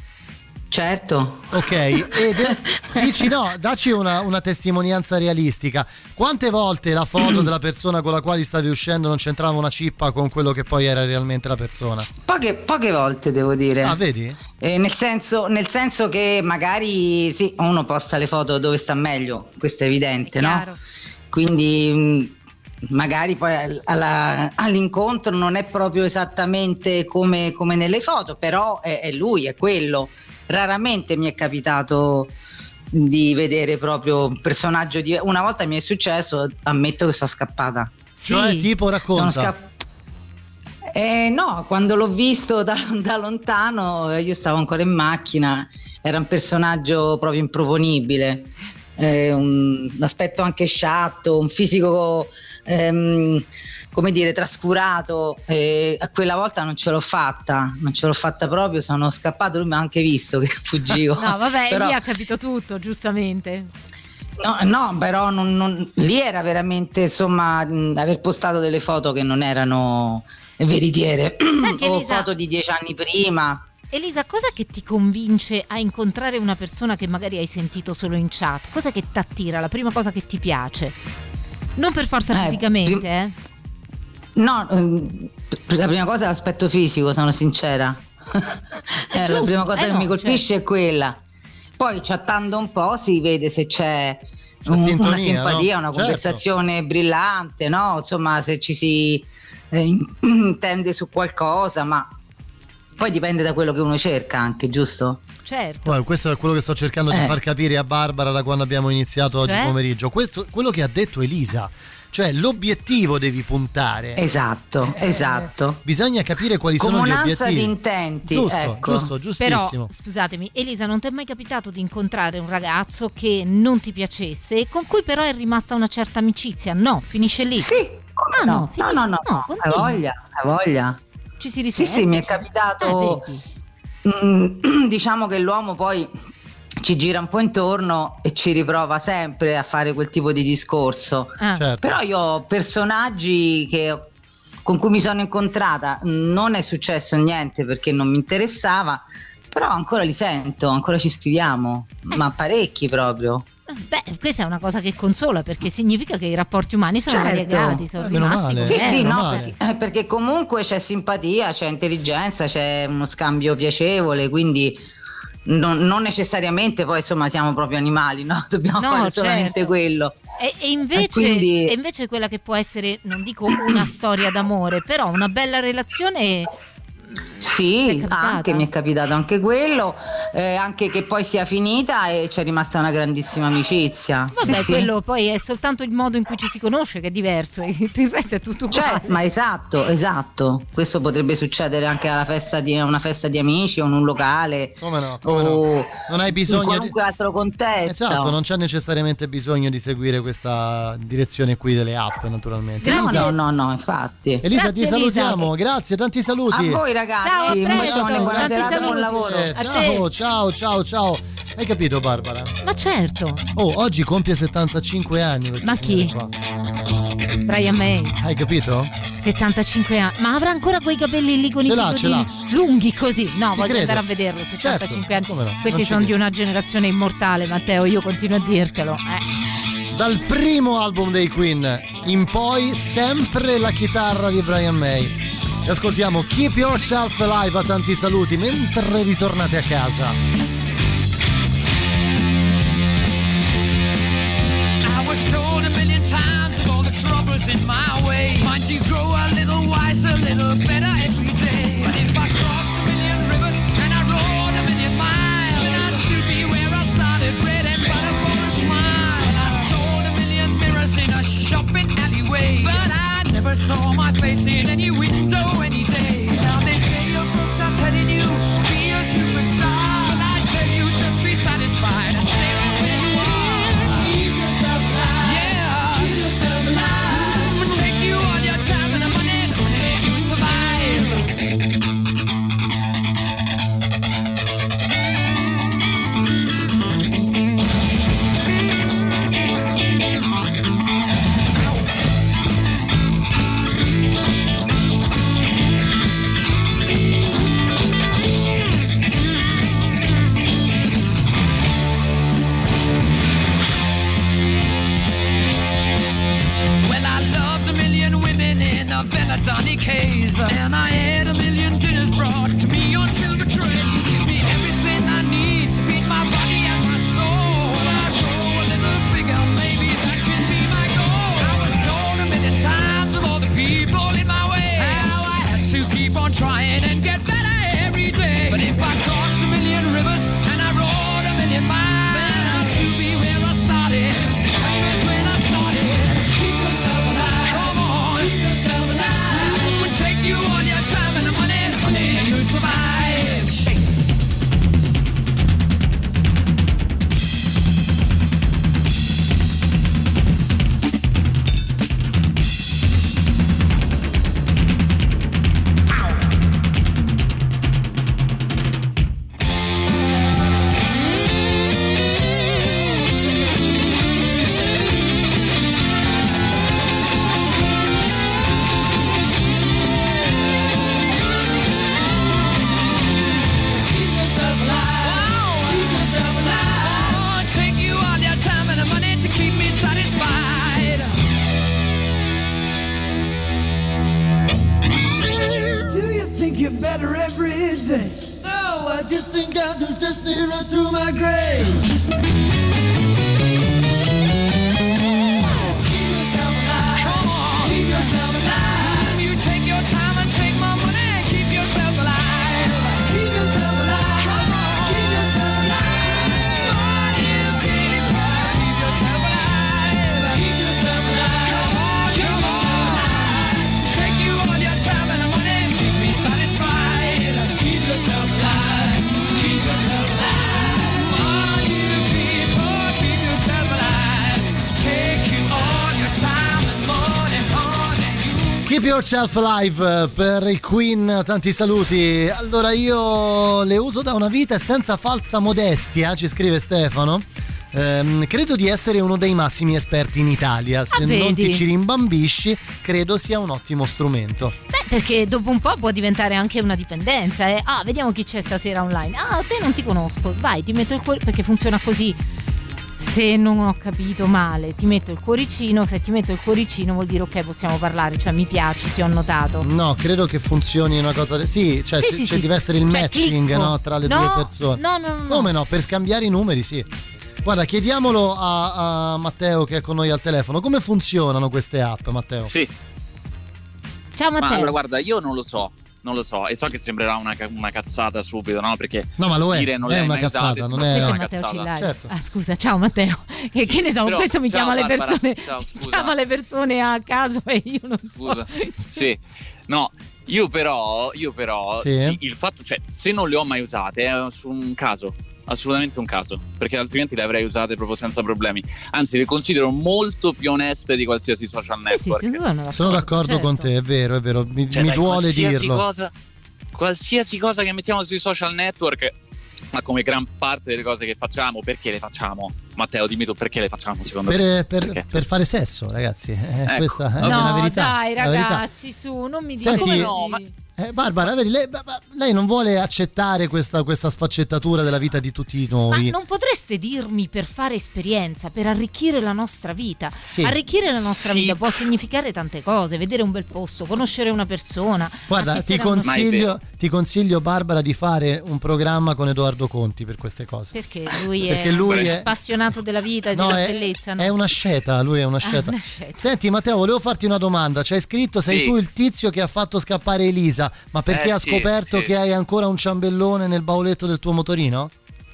Certo. Ok, e de- dici no, dacci una, una testimonianza realistica. Quante volte la foto della persona con la quale stavi uscendo non c'entrava una cippa con quello che poi era realmente la persona? Poche, poche volte devo dire. Ah, vedi? Eh, nel, senso, nel senso che magari sì, uno posta le foto dove sta meglio, questo è evidente, no? Chiaro. Quindi mh, magari poi al- alla- all'incontro non è proprio esattamente come, come nelle foto, però è, è lui, è quello. Raramente mi è capitato di vedere proprio un personaggio di... Una volta mi è successo, ammetto che sono scappata. Cioè, tipo, racconta. Sono scapp- Eh, no, quando l'ho visto da, da lontano, eh, io stavo ancora in macchina, era un personaggio proprio improponibile, eh, un aspetto anche sciatto, un fisico ehm, come dire trascurato, eh, a quella volta non ce l'ho fatta, non ce l'ho fatta proprio, sono scappato, lui mi ha anche visto che fuggivo. No, vabbè, Però- lì ha capito tutto, giustamente. No, no, però non- non- lì era veramente, insomma, mh, aver postato delle foto che non erano veritiere. Senti, o Elisa- foto di dieci anni prima. Elisa, cosa che ti convince a incontrare una persona che magari hai sentito solo in chat? Cosa che ti attira, la prima cosa che ti piace? Non per forza Eh, fisicamente, prim- eh? No, ehm, la prima cosa è l'aspetto fisico, sono sincera. Eh, la giusto, prima cosa eh che no, mi colpisce è quella. Poi chattando un po' si vede se c'è un- sintonia, una simpatia, no? una Certo. conversazione brillante, no? Insomma, se ci si eh, in- intende su qualcosa, ma poi dipende da quello che uno cerca anche, giusto? Certo. Guarda, questo è quello che sto cercando di Eh. far capire a Barbara da quando abbiamo iniziato oggi Cioè? pomeriggio. Questo, quello che ha detto Elisa. Cioè l'obiettivo devi puntare. Esatto, eh, esatto. Bisogna capire quali sono gli obiettivi. Comunanza di intenti, giusto, ecco. Giusto, giustissimo. Però, scusatemi, Elisa, non ti è mai capitato di incontrare un ragazzo che non ti piacesse e con cui però è rimasta una certa amicizia? No, finisce lì. Sì, ah, no, no, no, finisce, no, no, no, no, hai voglia, hai voglia. Ci si Sì, sì, mi è capitato. Eh, mh, diciamo che l'uomo poi ci gira un po' intorno e ci riprova sempre a fare quel tipo di discorso. Ah. Certo. Però io ho personaggi che, con cui mi sono incontrata, non è successo niente perché non mi interessava, però ancora li sento, ancora ci scriviamo, Eh. ma parecchi proprio. Beh, questa è una cosa che consola perché significa che i rapporti umani sono Certo. variegati, sono Eh, meno rimasti male. come Sì, sì, meno no, male. perché, eh, perché comunque c'è simpatia, c'è intelligenza, c'è uno scambio piacevole, quindi non, non necessariamente poi insomma siamo proprio animali, no? Dobbiamo No, fare certo. solamente quello. E, e invece, E quindi- e invece quella che può essere, non dico una storia d'amore, però una bella relazione. Sì, Ti è capitata? anche mi è capitato anche quello, eh, anche che poi sia finita e c'è rimasta una grandissima amicizia. Vabbè, Sì, sì. quello poi è soltanto il modo in cui ci si conosce che è diverso, e il resto è tutto uguale. Cioè, ma esatto, esatto. Questo potrebbe succedere anche alla festa di a una festa di amici o in un locale. Come no? Come o no? Non hai bisogno in qualunque di... altro contesto. Esatto, non c'è necessariamente bisogno di seguire questa direzione qui delle app, naturalmente. No, Elisa, no, no, no, infatti. Elisa, Grazie, ti Elisa. salutiamo, grazie, tanti saluti. A voi Ciao, ragazzi, a un presto, bacione, buona tanti serata, buon saluti. lavoro. Eh, A ciao, te. ciao, ciao, ciao. Hai capito, Barbara? Ma certo, Oh, oggi compie settantacinque anni questa Ma signora chi? qua. Brian May, Hai capito? settantacinque anni, ma avrà ancora quei capelli lì con Ce i l'ha, ce l'ha. bigodini lunghi così? No, Ti voglio credo. andare a vederlo, settantacinque Certo, anni. come no, non Questi ci sono di credo. una generazione immortale, Matteo, io continuo a dirtelo. Eh. Dal primo album dei Queen in poi sempre la chitarra di Brian May. E ascoltiamo Keep Yourself Alive a tanti saluti mentre ritornate a casa. I was told a million times of all the troubles in my way. Mind you grow a little wiser, a little better every day. But if I crossed a million rivers and I rode a million miles, then I'd still be where I started, bread and butter for a smile. I sold a million mirrors in a shopping alleyway, but I never saw my face in any window any day. Now they say your books are telling you be a superstar, but I tell you just be satisfied and stay right where you are. Keep yourself alive. Yeah. Keep yourself alive. Will take you all your time and the money to make you survive. Well, I loved a million women in a Belladonna case, and I had a million dinners brought to me on silver trays. Give me everything I need to feed my body and my soul. When I grow a little bigger, maybe that can be my goal. I was told a million times of all the people in my way how I had to keep on trying and get better every day. But if I crossed a million rivers and I rode a million miles, then I'll still be where I started, same as when I started. Keep yourself alive. Come on. Keep yourself alive. Would take you all your time and the money, money, and you survive. Shake. Keep yourself alive. Keep yourself alive. Oh, take you all your time and the money to keep me satisfied. Do you think you're better every day? No, I just think I'll just stay right through my grave. Keep yourself alive. Come on. Keep yourself alive. You take your time and take my money. Keep yourself alive. Keep yourself alive. Come on. Keep yourself alive. Oh, you keep, keep yourself alive. Keep yourself alive. Come on, Keep Yourself Alive per i Queen, tanti saluti. Allora io le uso da una vita e senza falsa modestia, ci scrive Stefano. Ehm, credo di essere uno dei massimi esperti in Italia. Se ah, non ti ci rimbambisci, credo sia un ottimo strumento. Beh, perché dopo un po' può diventare anche una dipendenza. Eh? Ah, vediamo chi c'è stasera online. Ah, te non ti conosco. Vai, ti metto il cuore, perché funziona così. Se non ho capito male, ti metto il cuoricino. Se ti metto il cuoricino vuol dire ok, possiamo parlare. Cioè mi piaci, ti ho notato. No, credo che funzioni una cosa de- Sì, cioè, sì, c- sì, cioè sì. deve essere il cioè, matching, clicco. no, tra le no, due persone. No, no, no. Come no? Per scambiare i numeri, sì. Guarda, chiediamolo a, a Matteo che è con noi al telefono. Come funzionano queste app, Matteo? Sì. Ciao Matteo. Ma allora guarda, io non lo so. Non lo so, e so che sembrerà una, una cazzata subito, no? Perché no, ma lo è, dire non è le hai una mai cazzata, usate, non sembra è Questo una è Matteo cazzata. Cillari. Certo. Ah, scusa, ciao Matteo. Che, che ne so, Però, questo mi ciao, chiama le Barbara. persone. Ciao, scusa. Chiama le persone a caso e io non Scusa. so. Sì. No, io però, io però Sì. sì, il fatto, cioè, se non le ho mai usate è su un caso. Assolutamente un caso, perché altrimenti le avrei usate proprio senza problemi. Anzi, le considero molto più oneste di qualsiasi social Sì, network. sì, sì, sono d'accordo, Sono d'accordo certo. con te, è vero, è vero. Mi, Cioè, mi dai, duole qualsiasi dirlo. Cosa, qualsiasi cosa che mettiamo sui social network, ma come gran parte delle cose che facciamo, perché le facciamo? Matteo, dimmi tu perché le facciamo secondo Per, te? per, Perché? per fare sesso, ragazzi. Eh, Ecco. Questa è No, la verità. Dai, la verità. ragazzi, su, non mi dite Senti, così. no, ma- Eh, Barbara, vedi, lei, ma- ma lei non vuole accettare questa, questa sfaccettatura della vita di tutti Ma noi. non potreste dirmi per fare esperienza, per arricchire la nostra vita? Sì. Arricchire la nostra Sì. vita può significare tante cose, vedere un bel posto, conoscere una persona. Guarda, ti assistere a una- consiglio, ti consiglio, Barbara, di fare un programma con Edoardo Conti per queste cose. Perché lui Perché è lui è- appassionato della vita e No, della è, bellezza. No? è una sceta, lui è una sceta. una sceta. Senti Matteo, volevo farti una domanda. C'hai scritto, sei Sì. tu il tizio che ha fatto scappare Elisa, ma perché Eh, ha sì, scoperto sì. che hai ancora un ciambellone nel bauletto del tuo motorino?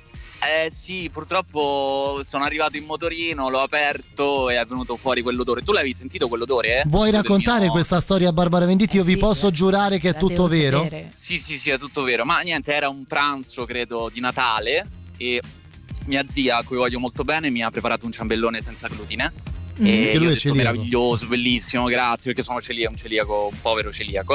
Eh sì, purtroppo sono arrivato in motorino, l'ho aperto e è venuto fuori quell'odore. Tu l'avevi sentito quell'odore? Eh? Vuoi Del raccontare mio- questa storia a Barbara Venditti? Io Eh vi sì, posso la- giurare che è la tutto devo vero? sapere. Sì, sì, sì, è tutto vero. Ma niente, era un pranzo, credo, di Natale e mia zia, a cui voglio molto bene, mi ha preparato un ciambellone senza glutine. Mm. E Che io lui ho è detto celiaco. meraviglioso, bellissimo, grazie, perché sono celiaco, un celiaco, un povero celiaco.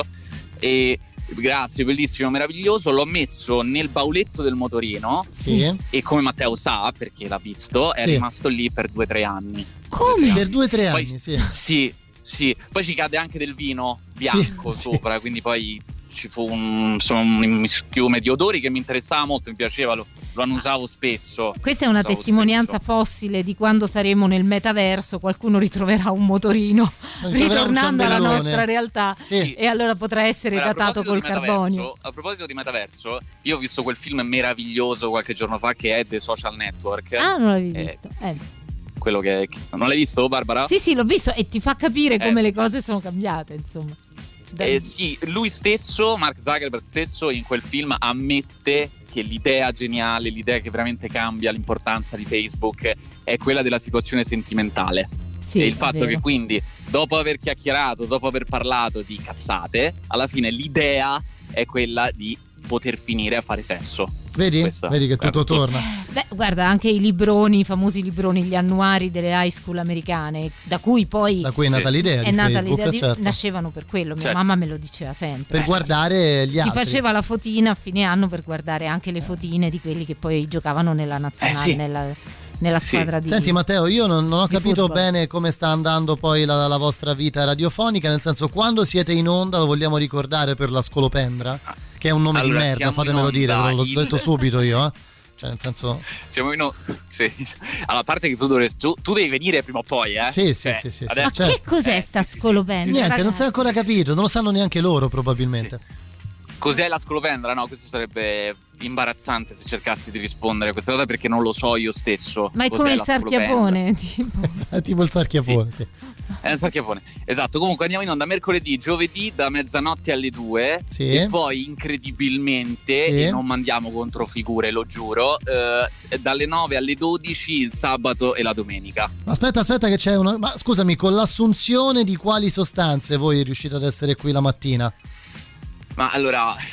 E grazie, bellissimo, meraviglioso. L'ho messo nel bauletto del motorino Sì. e come Matteo sa, perché l'ha visto, è Sì. rimasto lì per due o tre anni. Come? Per due o tre Poi- anni, sì. Sì, sì. Poi ci cade anche del vino bianco Sì, sopra, quindi poi ci fu un, insomma, un mischiume di odori che mi interessava molto, mi piaceva, lo, lo annusavo spesso. Questa è una Usavo testimonianza spesso. fossile di quando saremo nel metaverso, qualcuno ritroverà un motorino Ritroverà un ritornando alla ciambellone. nostra realtà Sì. e allora potrà essere Guarda, a datato col proposito di carbonio. metaverso- A proposito di metaverso, io ho visto quel film meraviglioso qualche giorno fa che è The Social Network. Ah, non l'avevi Eh, visto? Eh. Quello che, che- non l'hai visto, Barbara? Sì, sì, l'ho visto e ti fa capire come Eh. le cose sono cambiate, insomma. Dai. Eh, sì, lui stesso, Mark Zuckerberg stesso, in quel film ammette che l'idea geniale, l'idea che veramente cambia l'importanza di Facebook è quella della situazione sentimentale. Sì, e il è fatto vero. che quindi, dopo aver chiacchierato, dopo aver parlato di cazzate, alla fine l'idea è quella di poter finire a fare sesso. Vedi? Questa- Vedi che tutto questo- torna. Beh, guarda, anche i libroni, i famosi libroni, gli annuari delle high school americane, da cui poi Da cui è nata Sì. l'idea è di nata Facebook, l'idea di certo. nascevano per quello. Mia Certo. mamma me lo diceva sempre. Per guardare gli Si altri. faceva la fotina a fine anno per guardare anche le fotine di quelli che poi giocavano nella nazionale, Eh, sì. nella, nella Sì. squadra di Senti Matteo, io non, non ho di capito football. bene come sta andando poi la, la vostra vita radiofonica, nel senso, quando siete in onda lo vogliamo ricordare per la Scolopendra, che è un nome Allora, di merda, siamo fatemelo in dire, onda ve l'ho il- detto subito io, eh. Cioè nel senso, Siamo in. Sì. Allora, a parte che tu dovresti. Tu, tu devi venire prima o poi, eh? Sì, sì, Cioè, sì, sì, sì. adesso- Ma certo. che cos'è Eh, sta sì, sì, sì. scolopendra? niente, non ragazzi? si è ancora capito, non lo sanno neanche loro probabilmente. Cos'è la scolopendra? No, questo sarebbe imbarazzante se cercassi di rispondere a questa cosa perché non lo so io stesso. Ma è Cos'è come il la scolopendra? sarchiapone, tipo. È tipo il sarchiapone, sì. È un sarchiapone. Esatto, comunque andiamo in onda mercoledì, giovedì da mezzanotte alle due Sì. e poi incredibilmente, Sì. e non mandiamo controfigure, lo giuro, eh, dalle nove alle dodici il sabato e la domenica. Aspetta, aspetta che c'è una... Ma scusami, con l'assunzione di quali sostanze voi riuscite ad essere qui la mattina? Ma allora,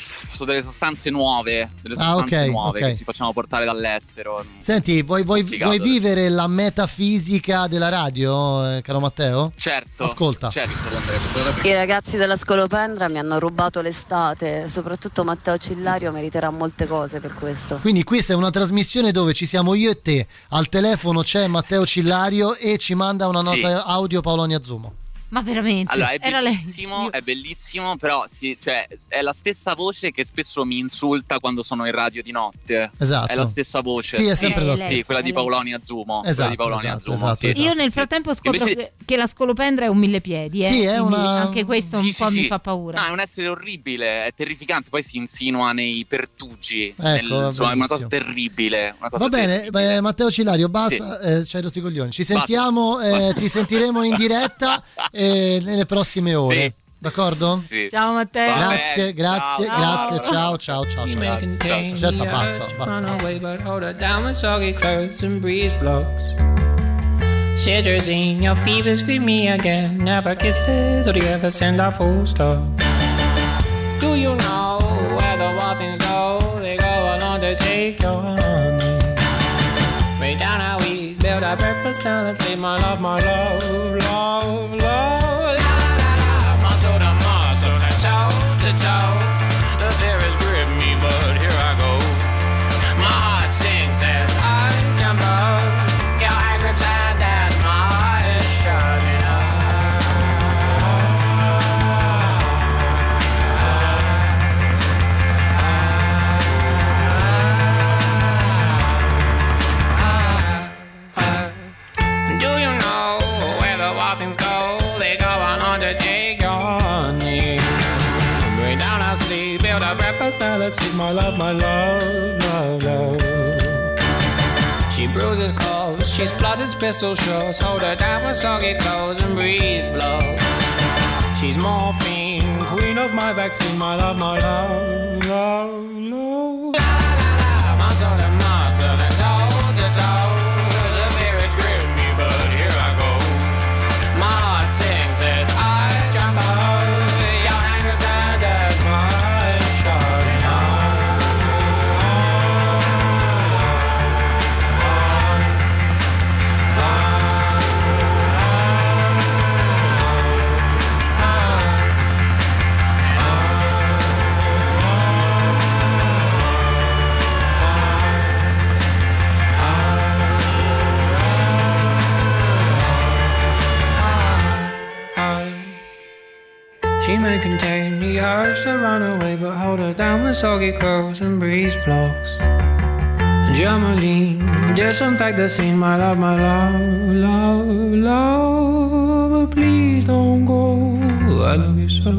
sono delle sostanze nuove, delle Ah, sostanze ok, nuove ok. che ci facciamo portare dall'estero. Senti, vuoi, vuoi, Complicato. vuoi vivere la metafisica della radio, eh, caro Matteo? Certo. Ascolta. Certo, I ragazzi della Scolopendra mi hanno rubato l'estate, soprattutto Matteo Cillario meriterà molte cose per questo. Quindi questa è una trasmissione dove ci siamo io e te, al telefono c'è Matteo Cillario e ci manda una nota Sì. audio Paolonia Zumo. Ma veramente? Allora, è Era lei. bellissimo, è bellissimo, però sì, cioè, è la stessa voce che spesso mi insulta quando sono in radio di notte. Esatto. È la stessa voce. Sì, è sempre lo Sì, stesso. quella di è lei. Paolonia Zumo. quella Esatto, di Paolonia esatto, Zumo, esatto, sì. Io nel frattempo scopro Invece- che, che la Scolopendra è un millepiedi, eh? Sì, è quindi una- anche questo un Sì, po' sì, mi sì. fa paura. No, è un essere orribile, è terrificante, poi si insinua nei pertugi. Ecco, nel- insomma, è una cosa bellissimo. terribile. Una cosa Va bene, terribile. beh, Matteo Cillario, basta, eh, ci hai rotto i coglioni. Ci Basta, sentiamo, eh, basta. ti sentiremo in diretta eh, nelle prossime ore. Sì. D'accordo? Sì. Ciao Matteo. Grazie, grazie, Ciao. grazie, ciao, ciao, ciao, You ciao. may ciao. contain Certo, the basta, urge to basta. run away, but hold her down with soggy clothes and breeze blocks. Shivers in your fever, scream me again. Never kisses, or do you ever send a full stop? Do you know where the wild things go? They go along to take your honey. Way down how we build our breakfast down and say my love, my love, love, love. Muscle to muscle, to toe to toe. The fear has gripped me, but here I go. My heart sings as I jump up. Your hand grips hand as my eyes shutting up. Do you know where the wild things go? They go on to take your honey. Bring down our sleep, build a breakfast, now let's eat my love, my love, love, love. She bruises clothes, she splutters pistol shots. Hold her down with soggy clothes and breeze blows. She's morphine, queen of my vaccine, my love, my love, love, love. Muscle to muscle and toe to toe. The fear has gripped me, but here I go. My heart sings as I jump out. Your hand grips hand as my eyes shutting She may contain the urge to run away, but hold her down with soggy clothes and breeze blocks. Germaline, disinfect the scene, my love, my love, love, love. But please don't go, I love you so,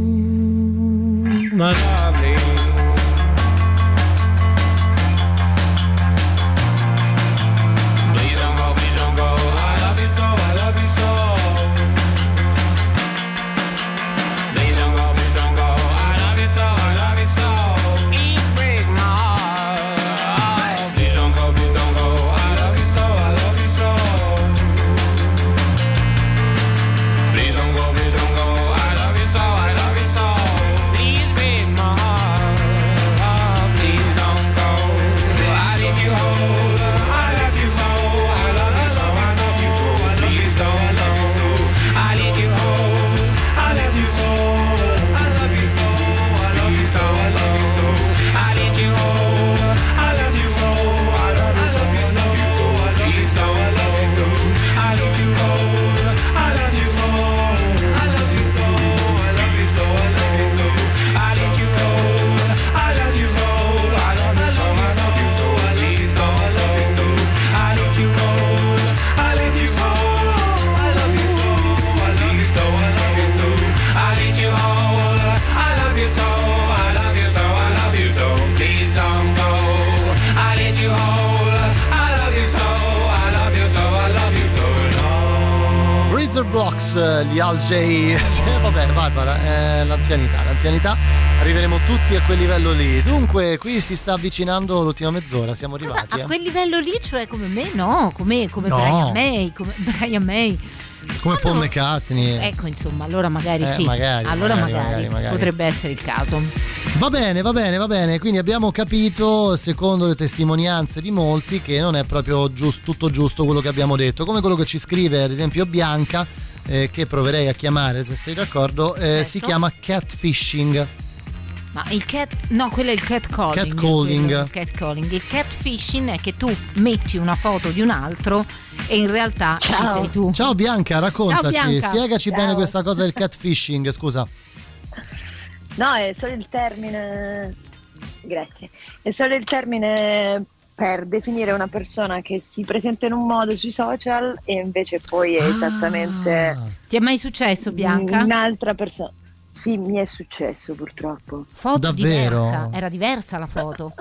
my lovely. Please don't go, please don't go, I love you so, I love you so. Please don't go, please don't go, I love you so, I love you so. Please break my heart. Please don't go, please don't go, I love you so, I love you so. Please don't go, please don't go, I love you so, I love you so. Please break my heart. Please don't go, I need you hold. I love you so, I love you so, I love you so. Please don't go, I need you hold. I love you so, I love you so, I love you so, I love you so. I need you hold. I love you so, I love you so, I love you so, I love you so, I love you so. I need you hold. I love you so, I love you so, I love you so, I love you so. I need you hold. I love you so, I love you so, I love you so, I love you so, I love you so. I need you hold. I love you so, I love you so, I love you so, I love you so. I need you hold. I love you so, I love you so, I love you so. Please don't go. I need you hold. I love you so, I love you so, I love you so. No. Razor Blocks, eh, gli Al J. Eh, vabbè, Barbara, è l'anzianità, l'anzianità. Arriveremo tutti a quel livello lì. Dunque, qui si sta avvicinando l'ultima mezz'ora, siamo arrivati. A eh. quel livello lì, cioè come me? No, come, come No. Brian May, come Brian May. Come Paul McCartney. Ecco, insomma, allora magari Eh, sì. magari, allora magari, magari, magari, magari. potrebbe essere il caso. Va bene, va bene, va bene. Quindi abbiamo capito, secondo le testimonianze di molti, che non è proprio giusto, tutto giusto quello che abbiamo detto. Come quello che ci scrive, ad esempio, Bianca, eh, che proverei a chiamare, se sei d'accordo, eh, Certo. si chiama catfishing. Ma il cat, no, quello è il catcalling. Catcalling. quello, Il catcalling. Il catfishing è che tu metti una foto di un altro e in realtà ci sei tu. Ciao Bianca, raccontaci, Ciao, Bianca. spiegaci Ciao. bene questa cosa del catfishing, scusa. No, è solo il termine. Grazie. È solo il termine per definire una persona che si presenta in un modo sui social e invece poi è esattamente Ti è mai successo, Bianca? un'altra persona. Sì, mi è successo purtroppo. Foto Davvero? diversa, era diversa la foto.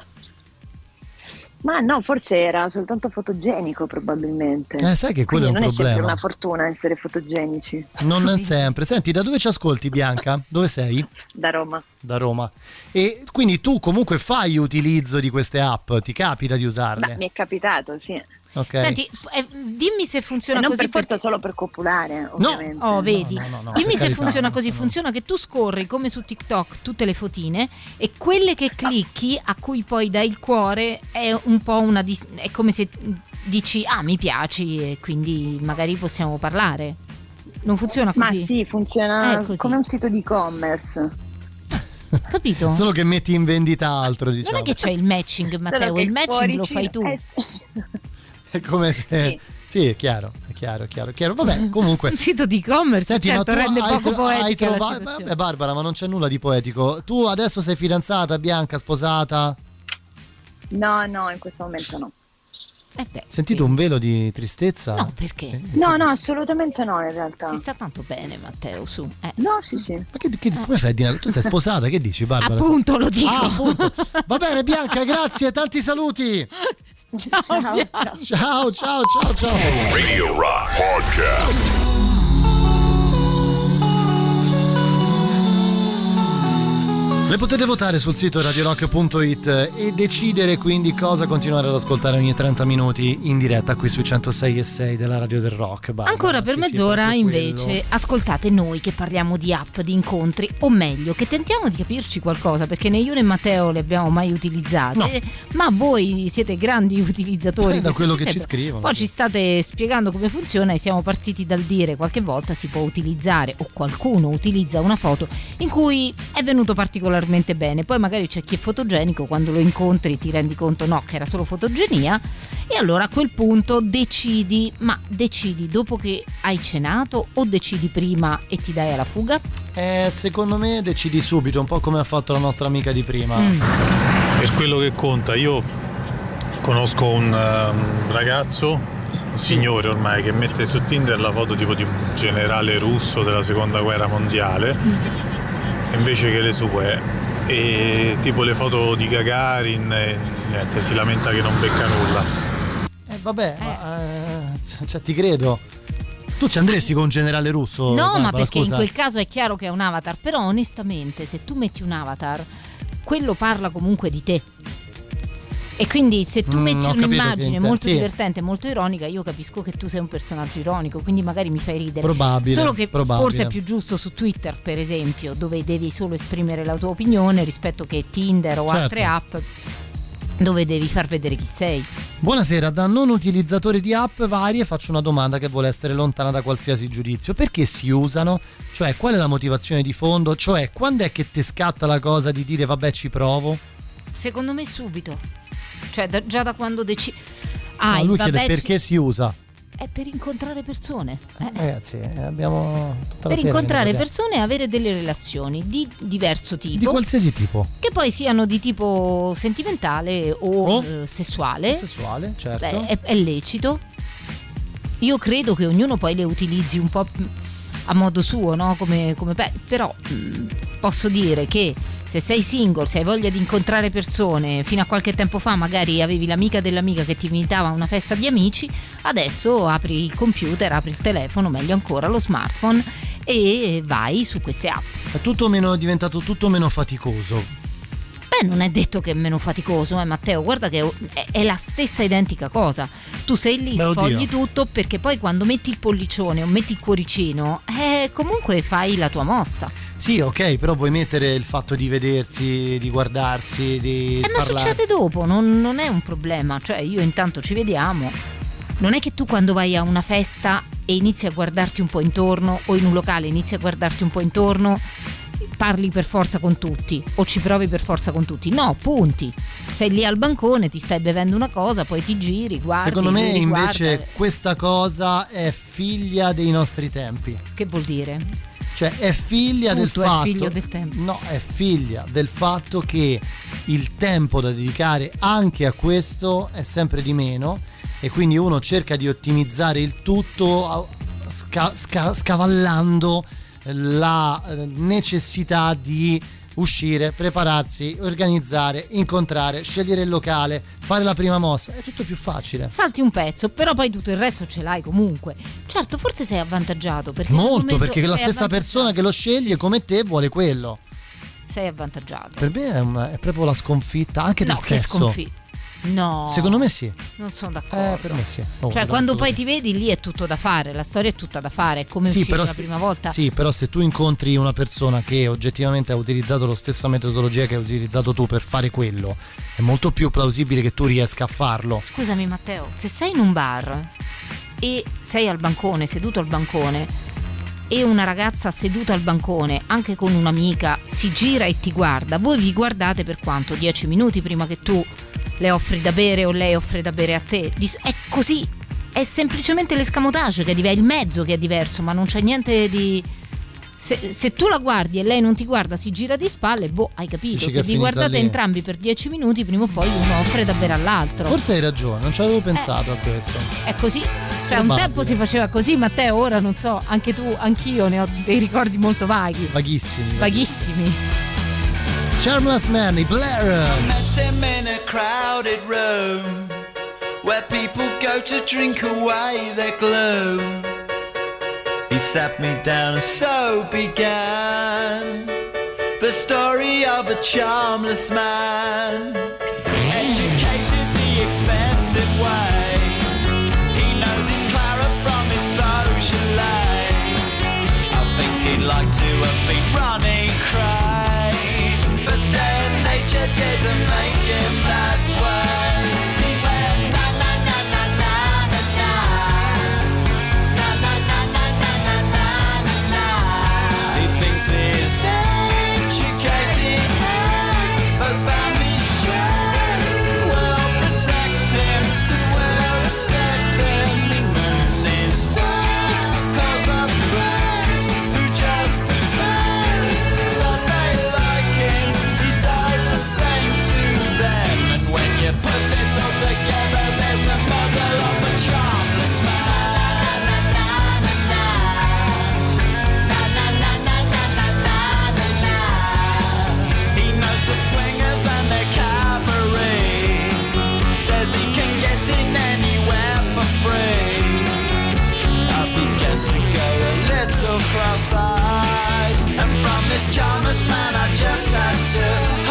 Ma no, forse era soltanto fotogenico probabilmente. Eh, sai che quello è un Quindi non è sempre problema. una fortuna essere fotogenici. Non è sempre. Senti, da dove ci ascolti, Bianca? Dove sei? Da Roma. Da Roma. E quindi tu comunque fai utilizzo di queste app, ti capita di usarle? Beh, mi è capitato, sì. Ok. Senti, f- eh, dimmi se funziona E non così per forza solo per copulare, ovviamente. Oh, vedi. no, no, Dimmi per se carità, funziona no, così. Funziona che tu scorri come su TikTok tutte le fotine e quelle che clicchi, a cui poi dai il cuore, è un po' una dis- è come se dici "Ah, mi piaci" e quindi magari possiamo parlare. Non funziona Ma così? sì, funziona È così. come un sito di e-commerce. Capito? Solo che metti in vendita altro, diciamo. Non è che c'è il matching, Matteo, Solo che il matching fuori lo ci- fai tu. eh, sì. È come se... Sì, è chiaro, è chiaro, è chiaro, è chiaro. Vabbè, comunque... Un sito di e-commerce, Senti, certo, ma tu rende hai poco tro- hai poetica la trova- situazione. Vabbè, Barbara, ma non c'è nulla di poetico. Tu adesso sei fidanzata, Bianca, sposata? No, no, in questo momento no. Eh beh, Sentito un velo di tristezza? no, perché? No, no, assolutamente no, in realtà. Si sta tanto bene, Matteo, su. Eh. No, sì, sì. Ma che, che- come fai a dire? Tu sei sposata, che dici, Barbara? Appunto, lo dico. Ah, appunto. Va bene, Bianca, grazie, tanti saluti. Ciao, ciao. Ciao, ciao, ciao, ciao. Radio Rock Podcast. Le potete votare sul sito radio rock punto it e decidere quindi cosa continuare ad ascoltare ogni trenta minuti in diretta qui sui centosei e sei della Radio del Rock. Barbara. Ancora per Sì, sì, mezz'ora proprio invece quello. ascoltate noi che parliamo di app, di incontri, o meglio che tentiamo di capirci qualcosa, perché né io né Matteo le abbiamo mai utilizzate, No. ma voi siete grandi utilizzatori. Eh, da che quello si che ci sente. scrivono, Poi sì. ci state spiegando come funziona e siamo partiti dal dire qualche volta si può utilizzare o qualcuno utilizza una foto in cui è venuto particolarmente bene, poi magari c'è chi è fotogenico, quando lo incontri ti rendi conto no che era solo fotogenia e allora a quel punto decidi, ma decidi dopo che hai cenato o decidi prima e ti dai alla fuga? Eh, secondo me decidi subito, un po' come ha fatto la nostra amica di prima. Mm. Per quello che conta, io conosco un um, ragazzo, un signore ormai, che mette su Tinder la foto tipo di un generale russo della seconda guerra mondiale invece che le sue, e tipo le foto di Gagarin e niente, si lamenta che non becca nulla. Eh, vabbè, ma eh, cioè, ti credo. Tu ci andresti con un generale russo? No, Barbara, ma perché scusa? in quel caso è chiaro che è un avatar, però onestamente se tu metti un avatar, quello parla comunque di te. E quindi se tu Mm, metti ho capito un'immagine che inte- molto sì. divertente, molto ironica, io capisco che tu sei un personaggio ironico, quindi magari mi fai ridere. Probabile, Solo che probabile. forse è più giusto su Twitter, per esempio, dove devi solo esprimere la tua opinione, rispetto che Tinder o Certo. altre app dove devi far vedere chi sei. Buonasera, da non utilizzatore di app varie faccio una domanda che vuole essere lontana da qualsiasi giudizio. Perché si usano? Cioè, qual è la motivazione di fondo? Cioè, quando è che ti scatta la cosa di dire vabbè ci provo? Secondo me subito. Cioè da- già da quando decidi. No, Ah, lui vabbè, chiede perché si usa. è per incontrare persone. Eh. Ragazzi, eh, abbiamo tutta la Per sera incontrare che ne persone e avere delle relazioni di diverso tipo. Di qualsiasi tipo. Che poi siano di tipo sentimentale o Oh. eh, sessuale. Sessuale, certo. Beh, è, è lecito. Io credo che ognuno poi le utilizzi un po' a modo suo, no? Come, come pe- però mh, posso dire che se sei single, se hai voglia di incontrare persone, fino a qualche tempo fa magari avevi l'amica dell'amica che ti invitava a una festa di amici, adesso apri il computer, apri il telefono, meglio ancora lo smartphone e vai su queste app. È tutto meno, è diventato tutto meno faticoso. Beh, non è detto che è meno faticoso, eh Matteo, guarda che è, è la stessa identica cosa. Tu sei lì, Beh, sfogli oddio. tutto, perché poi quando metti il pollicione o metti il cuoricino, eh, comunque fai la tua mossa. Sì, ok, però vuoi mettere il fatto di vedersi, di guardarsi, di Eh, ma parlarsi. succede dopo, non, non è un problema. Cioè, io intanto ci vediamo. Non è che tu quando vai a una festa e inizi a guardarti un po' intorno, o in un locale inizi a guardarti un po' intorno, parli per forza con tutti o ci provi per forza con tutti. No, punti. Sei lì al bancone, ti stai bevendo una cosa, poi ti giri, guardi. Secondo me vedi, invece guarda. questa cosa è figlia dei nostri tempi. Che vuol dire? Cioè è figlia del Tutto è fatto figlio del tempo. No, è figlia del fatto che il tempo da dedicare anche a questo è sempre di meno, e quindi uno cerca di ottimizzare il tutto sca- sca- scavallando la necessità di uscire, prepararsi, organizzare, incontrare, scegliere il locale, fare la prima mossa. È tutto più facile. Salti un pezzo, però poi tutto il resto ce l'hai comunque. Certo, forse sei avvantaggiato perché nel Molto, momento perché la sei stessa persona che lo sceglie come te vuole quello. sei avvantaggiato. Per me è, una- è proprio la sconfitta anche del No, che sesso. sconfitta. No. Secondo me sì. Non sono d'accordo. Eh, per me sì. Oh, Cioè, no, quando solo poi sì. ti vedi lì è tutto da fare, la storia è tutta da fare, è come Sì, uscire però la se- prima volta. Sì, però se tu incontri una persona che oggettivamente ha utilizzato la stessa metodologia che hai utilizzato tu per fare quello, è molto più plausibile che tu riesca a farlo. Scusami Matteo, se sei in un bar e sei al bancone, seduto al bancone, e una ragazza seduta al bancone, anche con un'amica, si gira e ti guarda, voi vi guardate per quanto? dieci minuti prima che tu le offri da bere o lei offre da bere a te? Di- È così, è semplicemente l'escamotage che è div- è il mezzo che è diverso, ma non c'è niente di... Se, se tu la guardi e lei non ti guarda, si gira di spalle, boh, hai capito. Dici che Se è vi finita guardate lì. entrambi per dieci minuti, prima o poi uno offre da bere all'altro. Forse hai ragione, non ci avevo pensato a questo. È così. Cioè, un Probabile. tempo si faceva così, Matteo, ora non so, anche tu, anch'io ne ho dei ricordi molto vaghi. Vaghissimi. Vaghissimi. Charmless Man, i Blair. Met him in a crowded room where people go to drink away their gloom. He sat me down and so began the story of a charmless man, educated the expensive way. He knows his Clara from his Beaujolais. I think he'd like to have been running cray, but then nature didn't make him that way. He went na na na na na na na, na na na na na na na na na. He thinks he's educated as those family shows. Well protect him, well respect him. He moves in circles of friends who just pretend that they like him. He does the same to them, and when you put it all together, there's the model of a charmless man. Na na na na na na na na na na na na. He knows the swingers and their cabaret. Says he can get in anywhere for free. I began to go a little cross-eyed, and from this charmless man I just had to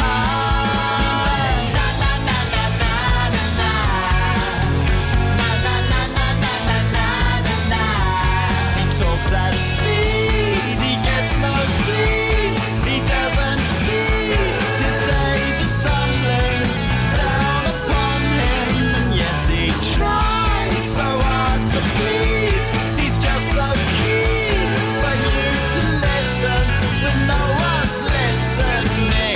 hide. Na na na na na na na, na na na na na na na na na. He talks at speed, he gets nosebleeds, he doesn't see his days are tumbling down upon him, and yet he tries so hard to please. He's just so keen for you to listen, but no one's listening.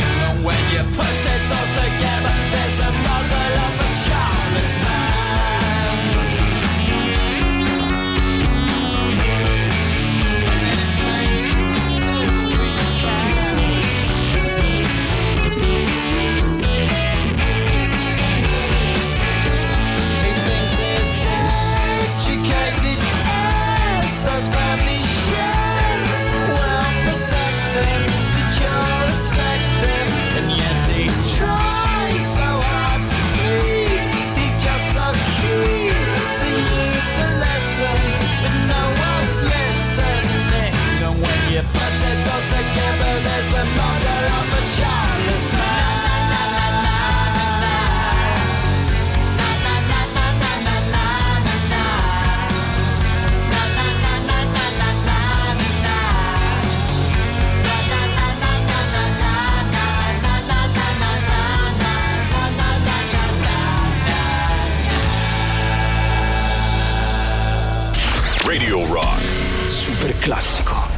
super classico.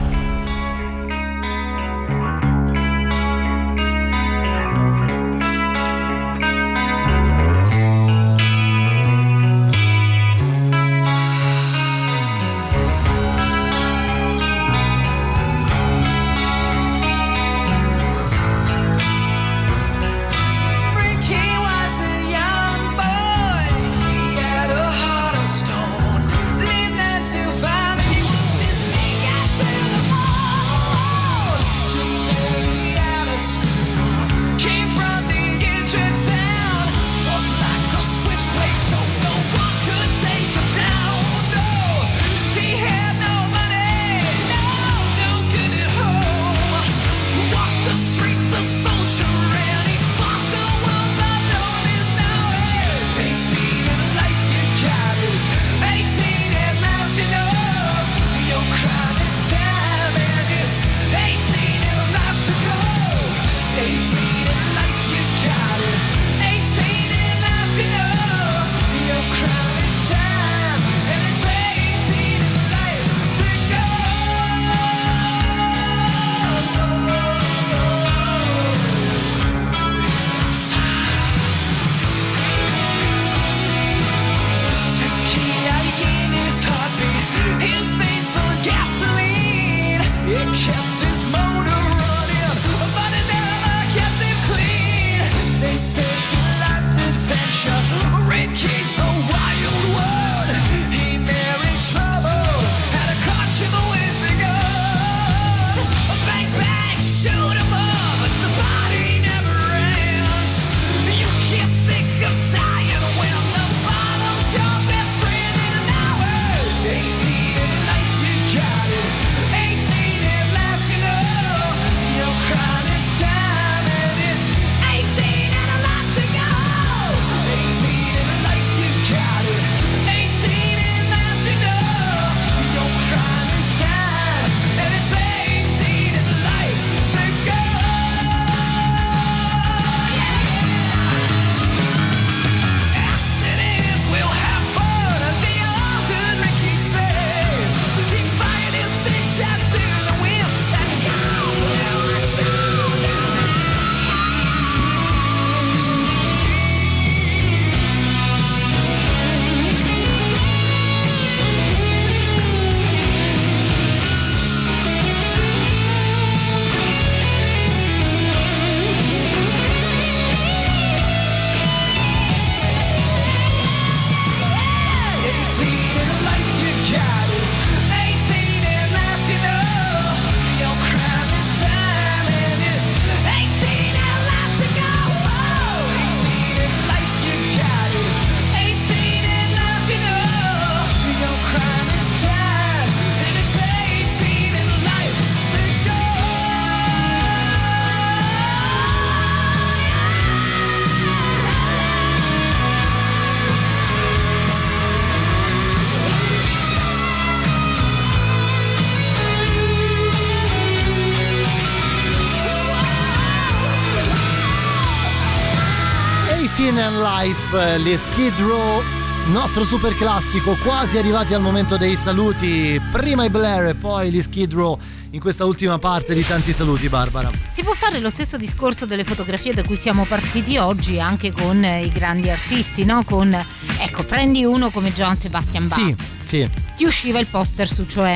and Life, le Skid Row, nostro super classico, quasi arrivati al momento dei saluti. Prima i Blair e poi gli Skid Row in questa ultima parte di tanti saluti, Barbara. Si può fare lo stesso discorso delle fotografie da cui siamo partiti oggi anche con i grandi artisti, no? Con, ecco, prendi uno come Johann Sebastian Bach. Sì, sì. Ti usciva il poster su Cioè.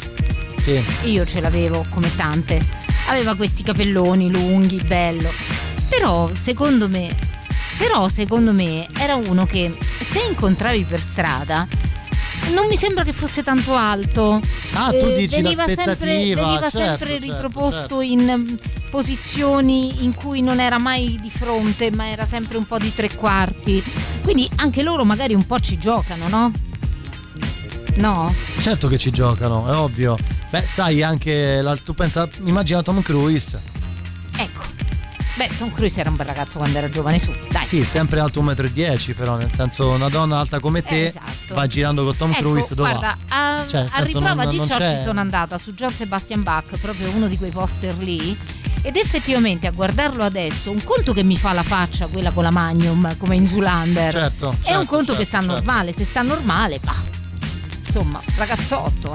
Sì. Io ce l'avevo come tante. Aveva questi capelloni lunghi, bello. Però secondo me Però secondo me era uno che se incontravi per strada non mi sembra che fosse tanto alto. Ah, tu eh, dici veniva l'aspettativa, sempre, veniva certo, sempre certo, riproposto certo. in posizioni in cui non era mai di fronte, ma era sempre un po' di tre quarti. Quindi anche loro magari un po' ci giocano, no? No? Certo che ci giocano, è ovvio. Beh, sai anche la, tu pensa, immagina Tom Cruise. Ecco. Beh, Tom Cruise era un bel ragazzo quando era giovane, su, dai. Sì, sempre alto uno e dieci metri, però nel senso una donna alta come te esatto. va girando con Tom ecco, Cruise dove guarda, va? a, Cioè, a senso, riprova non, di non ciò c'è... ci sono andata su Johann Sebastian Bach, proprio uno di quei poster lì, ed effettivamente a guardarlo adesso, un conto che mi fa la faccia, quella con la Magnum come in Zoolander, certo, è certo, un conto certo, che sta certo. normale, se sta normale, bah, insomma, ragazzotto, eh.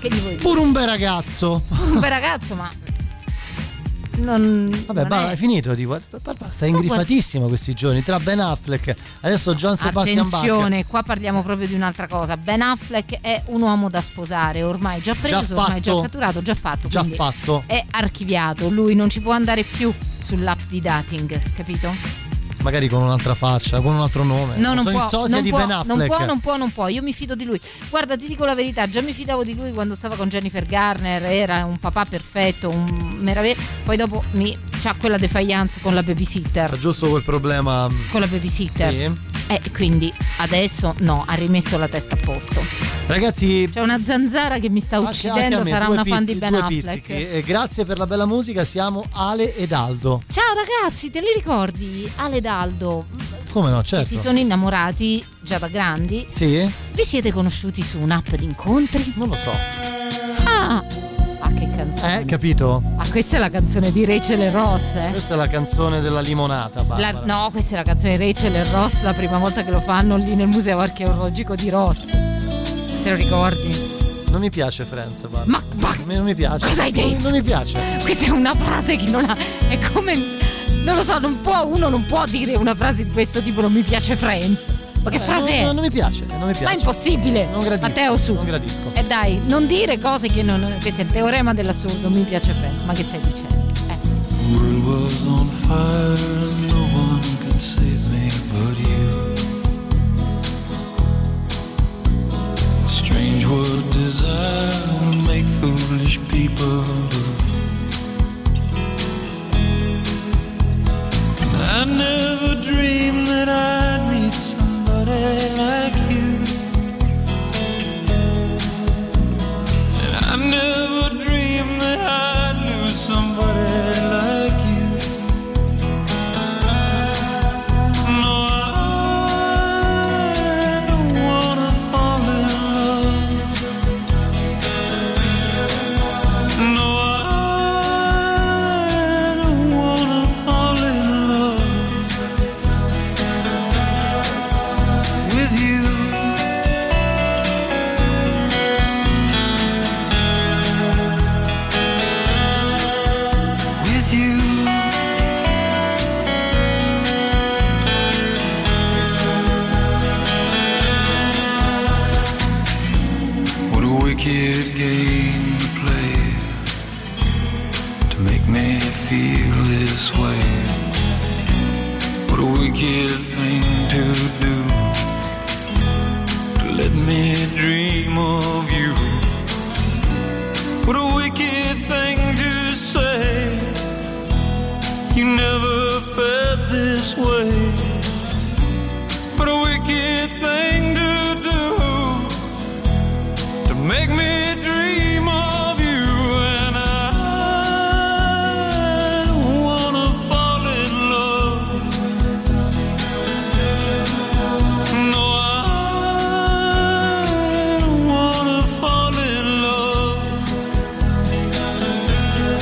Che gli vuoi dire? Pure un bel ragazzo. Un bel ragazzo, ma non Vabbè, non bah, è... è finito di stai ingrifatissimo questi giorni tra Ben Affleck adesso John Sebastian Bach. Attenzione, qua parliamo proprio di un'altra cosa. Ben Affleck è un uomo da sposare, ormai già preso, Già ormai fatto. già catturato, già fatto, Già quindi fatto. è archiviato. Lui non ci può andare più sull'app di dating, capito? Magari con un'altra faccia, con un altro nome. No, non sono può, il sosia non di può, Ben Affleck. non può, non può, non può. Io mi fido di lui. Guarda, ti dico la verità, già mi fidavo di lui quando stava con Jennifer Garner, era un papà perfetto, un meraviglioso. Poi dopo mi c'ha quella defiance con la babysitter. C'è giusto quel problema Con la babysitter. Sì. E eh, quindi adesso no, ha rimesso la testa a posto. Ragazzi, c'è una zanzara che mi sta anche- anche uccidendo, a me, sarà due una fan pizzi- di Ben due Affleck. pizzichi. E grazie per la bella musica, siamo Ale ed Aldo. Ciao ragazzi, te li ricordi? Ale ed Aldo, Come no, che certo. si sono innamorati già da grandi. Sì? Vi siete conosciuti su un'app di incontri? Non lo so. Ah, ah che canzone. Eh, capito? Ah, questa è la canzone di Rachel e Ross, eh? Questa è la canzone della limonata, La- Barbara. no, questa è la canzone di Rachel e Ross, la prima volta che lo fanno lì nel museo archeologico di Ross. Te lo ricordi? Non mi piace Friends, Barbara. Ma, ma non mi piace. cosa hai detto? Non mi piace. Questa è una frase che non ha. È come. Non lo so, non può, uno non può dire una frase di questo tipo, non mi piace Friends. Ma che Eh, frase non, è? non mi piace, non mi piace. Ma è impossibile. Non gradisco. Matteo, su. Non gradisco. E dai, non dire cose che non. Questo è il teorema dell'assurdo, mi piace Friends. Ma che stai dicendo? Eh. The world was on fire and no one could save me but you. Strange what desire will make foolish people do. I never dreamed that I'd meet somebody like you. And I never dreamed that I'd lose somebody like you. No, I don't wanna fall in love. No, I don't wanna fall in love with you. With you. What a wicked game to play to make me feel this way. What a wicked thing to do to let me dream of you. What a wicked thing to say. You never felt this way. What a wicked thing to do to make me dream of you. And I don't wanna fall in love. No, I don't wanna fall in love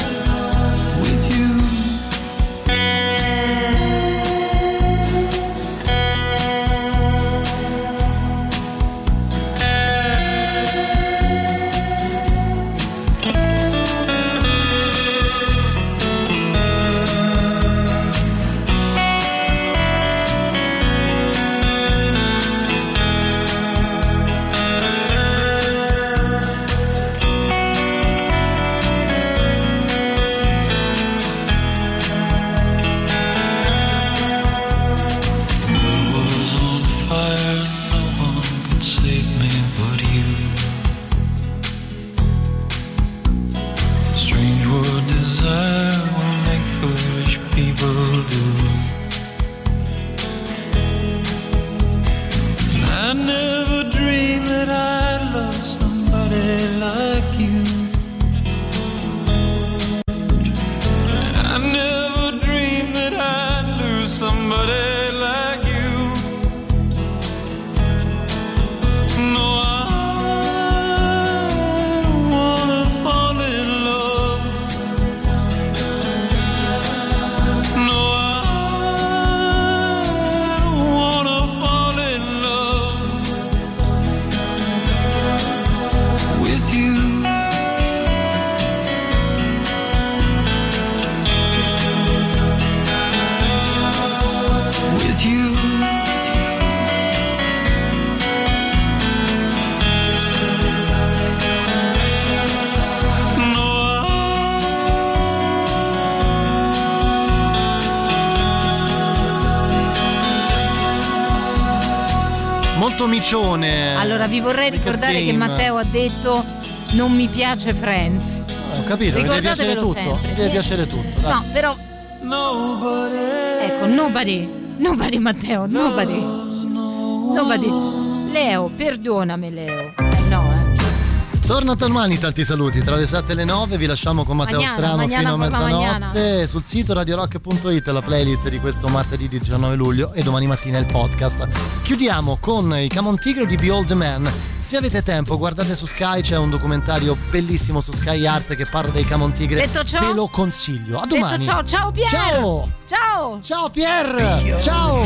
molto micione. Allora vi vorrei ricordare Game. che Matteo ha detto non mi piace Friends. Ho capito, mi deve piacere Ricordatevelo tutto. sempre. Mi deve piacere tutto. dai. No, però ecco, nobody, nobody Matteo, nobody. Nobody. Leo, perdonami Leo. Eh no, eh. Torna domani, tanti saluti. Tra le sette e le nove vi lasciamo con Matteo Mañana, Strano mañana fino a por la mezzanotte. Sul sito radio rock punto it la playlist di questo martedì diciannove luglio e domani mattina il podcast. Chiudiamo con i Come On Tigre di Behold the Man. Se avete tempo, guardate su Sky, c'è un documentario bellissimo su Sky Art che parla dei Come On Tigre. Detto ciò, ve lo consiglio. A domani. Detto ciao, ciao Pier. Ciao. Ciao. Ciao Pier. Ciao.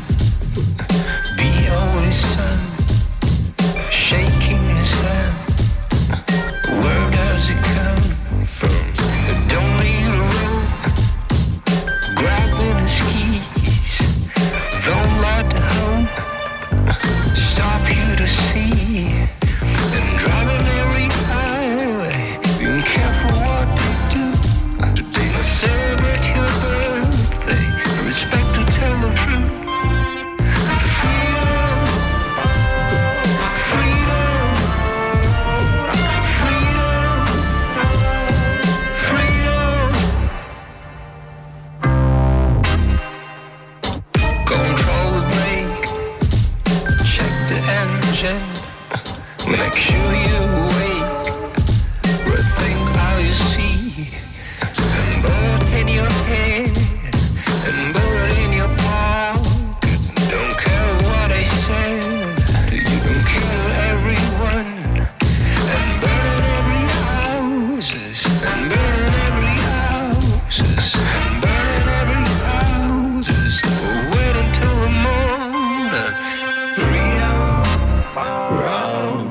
The only sun shaking his hand. Where does it come from? Don't leave the road. Grabbing his keys. Don't let the hope stop you to see. And driving every highway, being careful what to do. Today must celebrate your birthday. Respect to tell the truth. Make sure you awake, rethink how you see, and put it in your head, and put it in your pocket. Don't care what I said, you can kill everyone, and burn every houses, and burn every houses, and burn every houses. Wait until the morning. Freedom, run.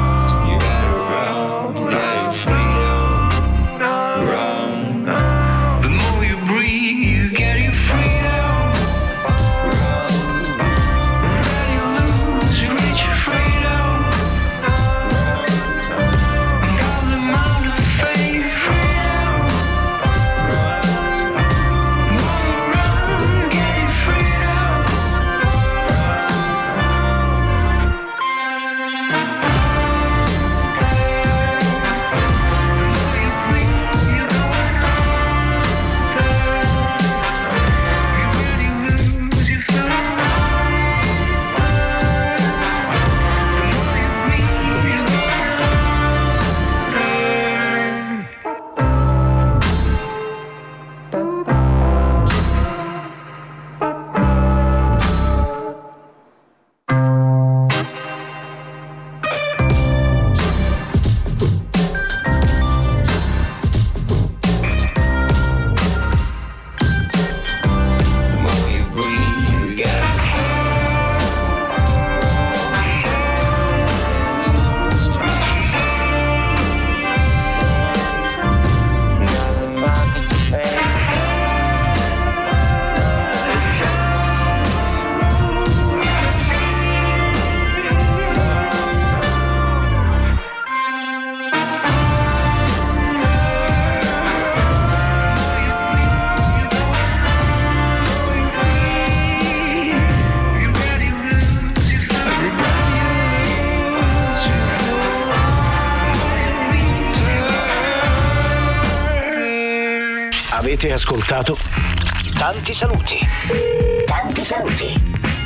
Avete ascoltato Tanti saluti. Tanti saluti.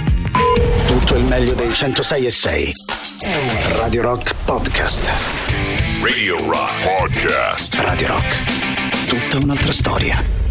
Tutto il meglio dei centosei e sei. Radio Rock Podcast. Radio Rock Podcast. Radio Rock. Tutta un'altra storia.